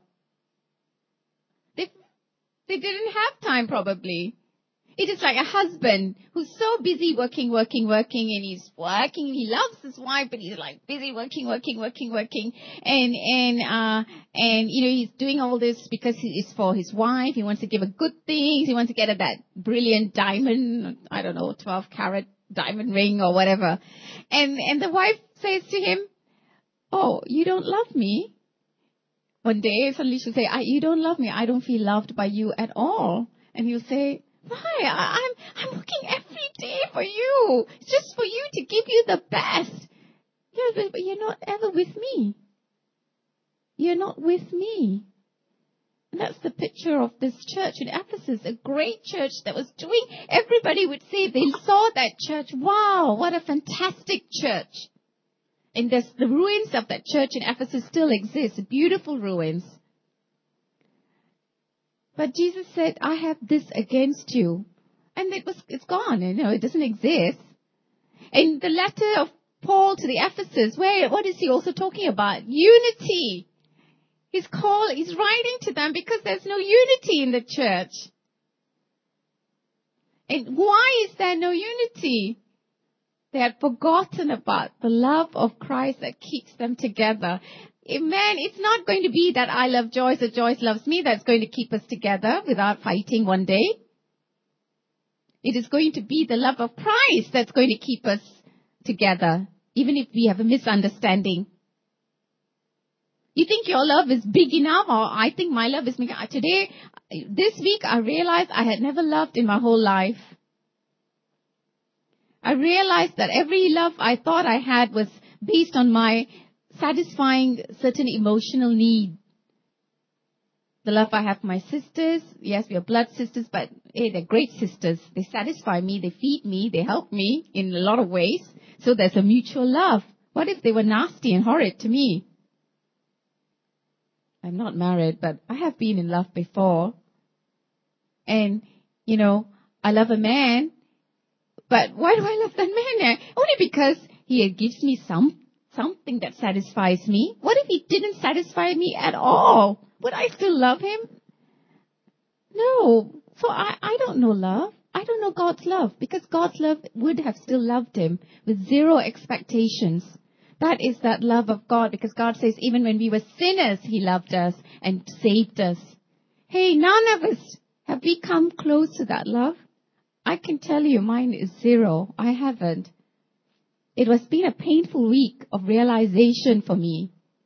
They, they didn't have time probably. It is like a husband who's so busy working, working, working, and he's working. He loves his wife, but he's like busy working, working, working, working, and and uh and you know he's doing all this because it's for his wife. He wants to give her good things. He wants to get her that brilliant diamond, I don't know, twelve carat diamond ring or whatever. And and the wife says to him, "Oh, you don't love me." One day suddenly she'll say, I, "You don't love me. I don't feel loved by you at all." And he'll say, "Why? I, I'm I'm working every day for you. It's just for you to give you the best. Yeah, but, but you're not ever with me. You're not with me." And that's the picture of this church in Ephesus, a great church that was doing, everybody would say they saw that church, wow, what a fantastic church. And there's the ruins of that church in Ephesus still exist, beautiful ruins. But Jesus said, "I have this against you." And it was, it's gone, you know, it doesn't exist. And the letter of Paul to the Ephesus, where, what is he also talking about? Unity. He's call, he's writing to them because there's no unity in the church. And why is there no unity? They had forgotten about the love of Christ that keeps them together. Amen. It's not going to be that I love Joyce or Joyce loves me that's going to keep us together without fighting one day. It is going to be the love of Christ that's going to keep us together, even if we have a misunderstanding. You think your love is big enough, or I think my love is big enough. Today, this week, I realized I had never loved in my whole life. I realized that every love I thought I had was based on my satisfying certain emotional need. The love I have for my sisters, yes, we are blood sisters, but hey, they're great sisters. They satisfy me, they feed me, they help me in a lot of ways. So there's a mutual love. What if they were nasty and horrid to me? I'm not married, but I have been in love before. And, you know, I love a man, but why do I love that man? Only because he gives me some something that satisfies me. What if he didn't satisfy me at all? Would I still love him? No. So I, I don't know love. I don't know God's love, because God's love would have still loved him with zero expectations. That is that love of God, because God says even when we were sinners, he loved us and saved us. Hey, none of us, have we come close to that love? I can tell you mine is zero. I haven't. It has been a painful week of realization for me.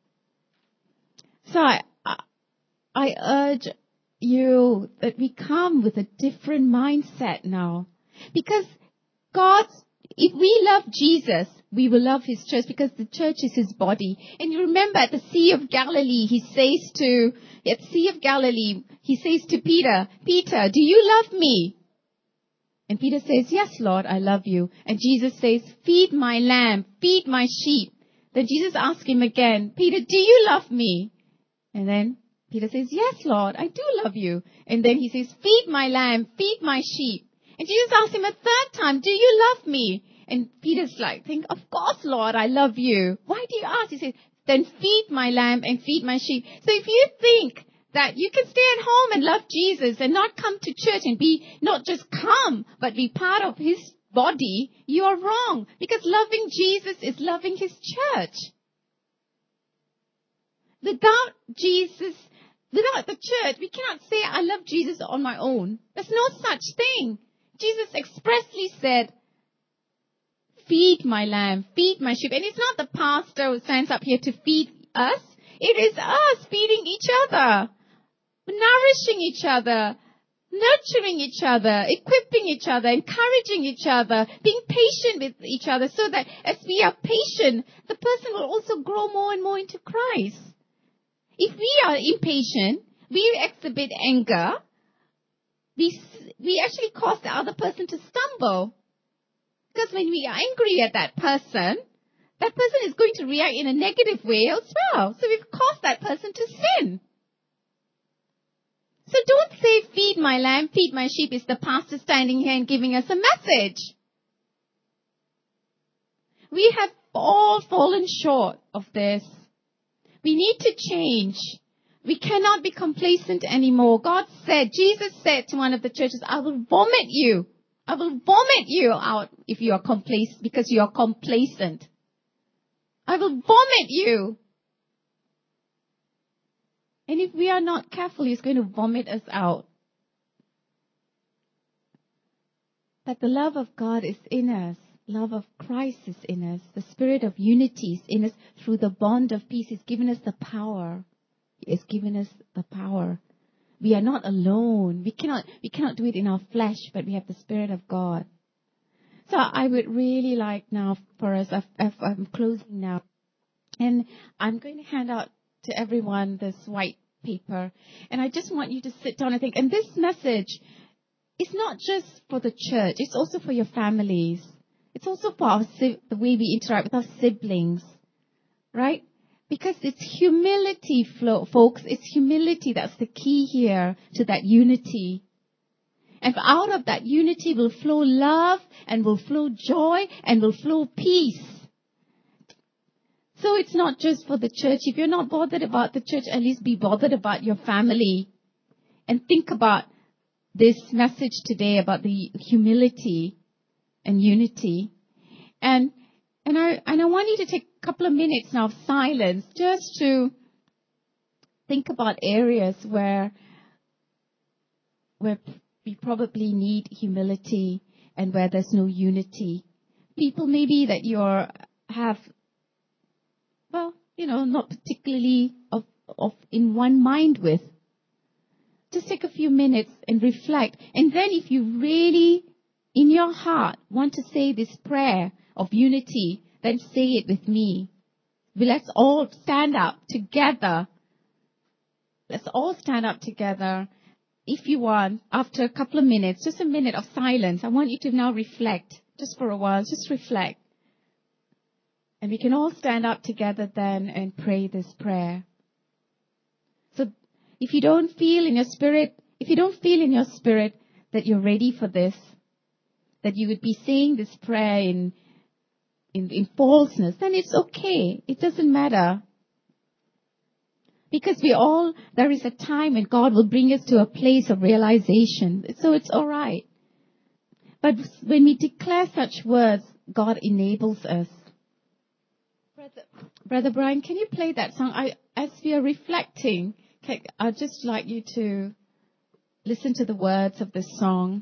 So I, I, I urge you that we come with a different mindset now. Because God's, if we love Jesus, we will love his church because the church is his body. And you remember at the Sea of Galilee, he says to, at the Sea of Galilee, he says to Peter, Peter, do you love me? And Peter says, yes, Lord, I love you. And Jesus says, feed my lamb, feed my sheep. Then Jesus asks him again, Peter, do you love me? And then Peter says, yes, Lord, I do love you. And then he says, feed my lamb, feed my sheep. And Jesus asks him a third time, do you love me? And Peter's like, think, of course, Lord, I love you. Why do you ask? He says, then feed my lamb and feed my sheep. So if you think that you can stay at home and love Jesus and not come to church and be, not just come, but be part of his body, you are wrong. Because loving Jesus is loving his church. Without Jesus, without the church, we cannot say, I love Jesus on my own. There's no such thing. Jesus expressly said, feed my lamb, feed my sheep. And it's not the pastor who stands up here to feed us. It is us feeding each other, nourishing each other, nurturing each other, equipping each other, encouraging each other, being patient with each other so that as we are patient, the person will also grow more and more into Christ. If we are impatient, we exhibit anger, we, we actually cause the other person to stumble. Because when we are angry at that person, that person is going to react in a negative way as well. So we've caused that person to sin. So don't say, feed my lamb, feed my sheep, is the pastor standing here and giving us a message. We have all fallen short of this. We need to change. We cannot be complacent anymore. God said, Jesus said to one of the churches, I will vomit you. I will vomit you out if you are complacent, because you are complacent. I will vomit you. And if we are not careful, he's going to vomit us out. But the love of God is in us. Love of Christ is in us. The spirit of unity is in us through the bond of peace. He's given us the power. He has given us the power. We are not alone. We cannot, we cannot do it in our flesh, but we have the Spirit of God. So I would really like now for us, I've, I've, I'm closing now, and I'm going to hand out to everyone this white paper. And I just want you to sit down and think. And this message is not just for the church. It's also for your families. It's also for our, the way we interact with our siblings, right? Because it's humility, folks. It's humility that's the key here to that unity. And out of that unity will flow love and will flow joy and will flow peace. So it's not just for the church. If you're not bothered about the church, at least be bothered about your family. And think about this message today about the humility and unity. And And I, and I want you to take a couple of minutes now of silence just to think about areas where, where we probably need humility and where there's no unity. People maybe that you have, well, you know, not particularly of, of in one mind with. Just take a few minutes and reflect. And then if you really, in your heart, want to say this prayer of unity, then say it with me. Let's all stand up together. Let's all stand up together. If you want, after a couple of minutes, just a minute of silence, I want you to now reflect, just for a while, just reflect. And we can all stand up together then and pray this prayer. So if you don't feel in your spirit, if you don't feel in your spirit that you're ready for this, that you would be saying this prayer in In, in falseness, then it's okay. It doesn't matter. Because we all, there is a time when God will bring us to a place of realization. So it's all right. But when we declare such words, God enables us. Brother, Brother Brian, can you play that song? I, as we are reflecting, can, I'd just like you to listen to the words of this song.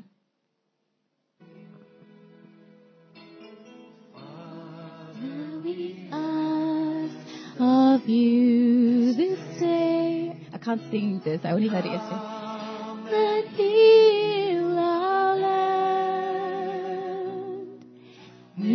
Of you this day. I can't sing this. I only heard it yesterday. That heal our land. We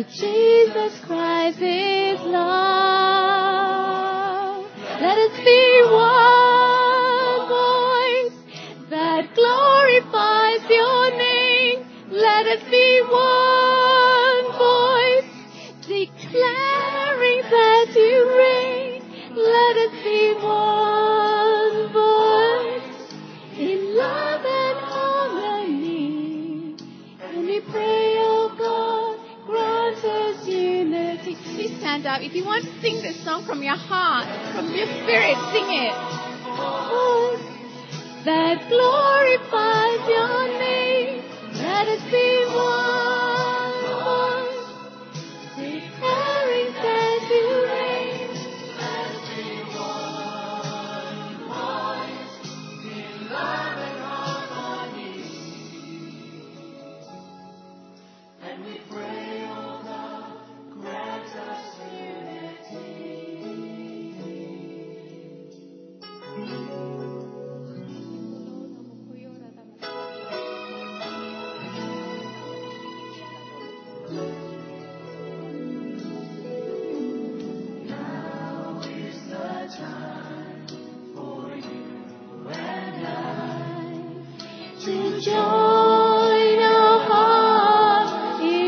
that Jesus Christ is love. Let us be one voice that glorifies your name. Let us be one voice declaring that you reign. Let us be one voice in love and harmony. And we pray, oh God, grant us unity. Please stand up. If you want to sing this song from your heart, from your spirit, sing it. Voice that glorifies your name. Let us be one voice declaring that you reign. Let us be one voice in love and harmony. And we pray, oh God, grant us unity. Now is the time for you and I to join our hearts in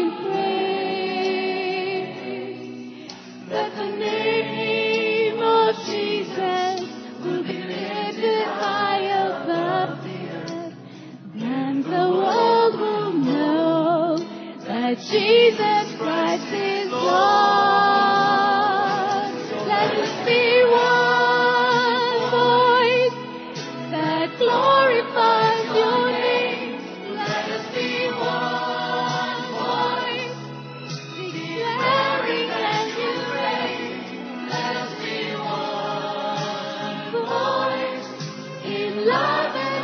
praise, that the name of Jesus will be lifted high above the earth, and the world will know that Jesus Christ is Lord. Let us be one voice that glorifies your name. Let us be one voice declaring that you reign. Let us be one voice in love and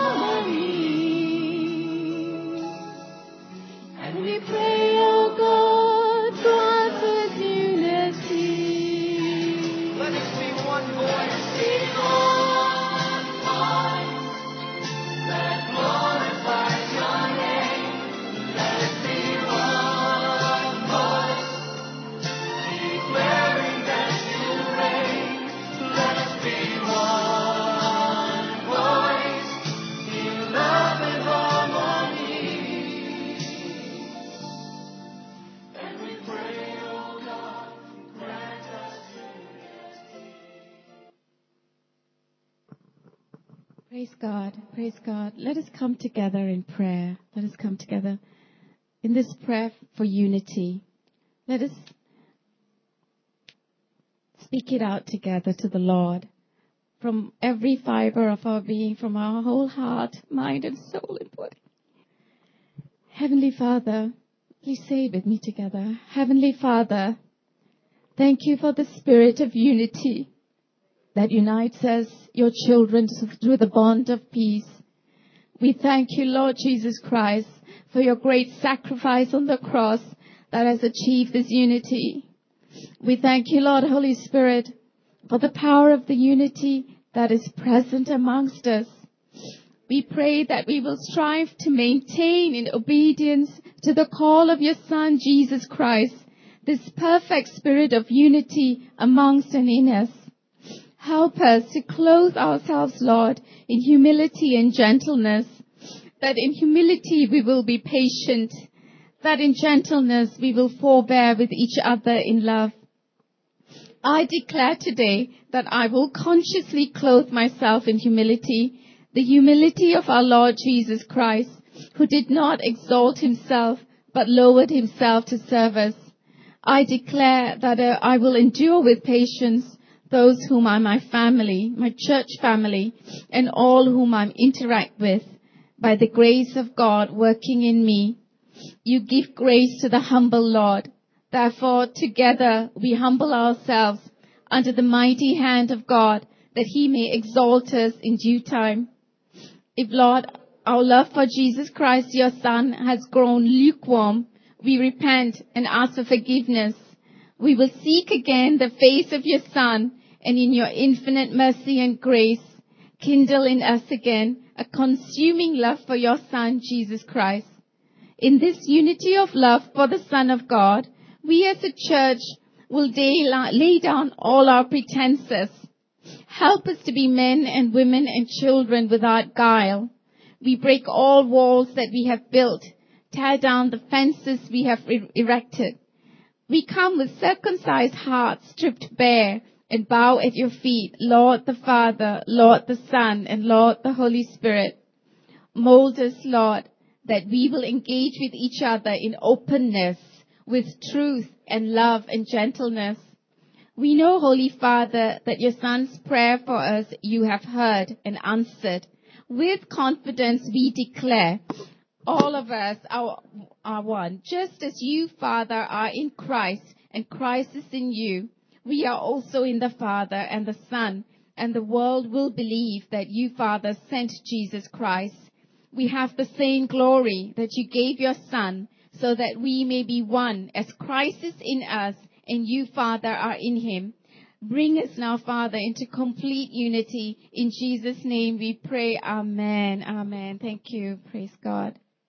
harmony. And we pray, oh God, grant us unity. Let us be one voice. Be one voice that glorifies your name. Let us be one voice declaring that you reign. Let us be one voice in love and harmony. And we pray, oh God, grant us unity. Praise God, praise God. Let us come together in prayer. Let us come together in this prayer for unity. Let us speak it out together to the Lord from every fiber of our being, from our whole heart, mind, and soul and body. Heavenly Father, please say it with me together. Heavenly Father, thank you for the spirit of unity that unites us, your children, through the bond of peace. We thank you, Lord Jesus Christ, for your great sacrifice on the cross that has achieved this unity. We thank you, Lord Holy Spirit, for the power of the unity that is present amongst us. We pray that we will strive to maintain in obedience to the call of your Son, Jesus Christ, this perfect spirit of unity amongst and in us. Help us to clothe ourselves, Lord, in humility and gentleness, that in humility we will be patient, that in gentleness we will forbear with each other in love. I declare today that I will consciously clothe myself in humility, the humility of our Lord Jesus Christ, who did not exalt himself, but lowered himself to serve us. I declare that uh, I will endure with patience those whom are my family, my church family, and all whom I interact with, by the grace of God working in me. You give grace to the humble, Lord. Therefore, together we humble ourselves under the mighty hand of God, that he may exalt us in due time. If, Lord, our love for Jesus Christ, your Son, has grown lukewarm, we repent and ask for forgiveness. We will seek again the face of your Son, and in your infinite mercy and grace, kindle in us again a consuming love for your Son, Jesus Christ. In this unity of love for the Son of God, We as a church will lay down all our pretenses. Help us to be men and women and children without guile. We break all walls that we have built, tear down the fences we have er- erected. We come with circumcised hearts stripped bare and bow at your feet, Lord the Father, Lord the Son, and Lord the Holy Spirit. Mold us, Lord, that we will engage with each other in openness, with truth and love and gentleness. We know, Holy Father, that your Son's prayer for us you have heard and answered. With confidence we declare, all of us are, are one. Just as you, Father, are in Christ and Christ is in you, we are also in the Father and the Son, and the world will believe that you, Father, sent Jesus Christ. We have the same glory that you gave your Son, so that we may be one, as Christ is in us and you, Father, are in him. Bring us now, Father, into complete unity. In Jesus' name we pray. Amen. Amen. Thank you. Praise God.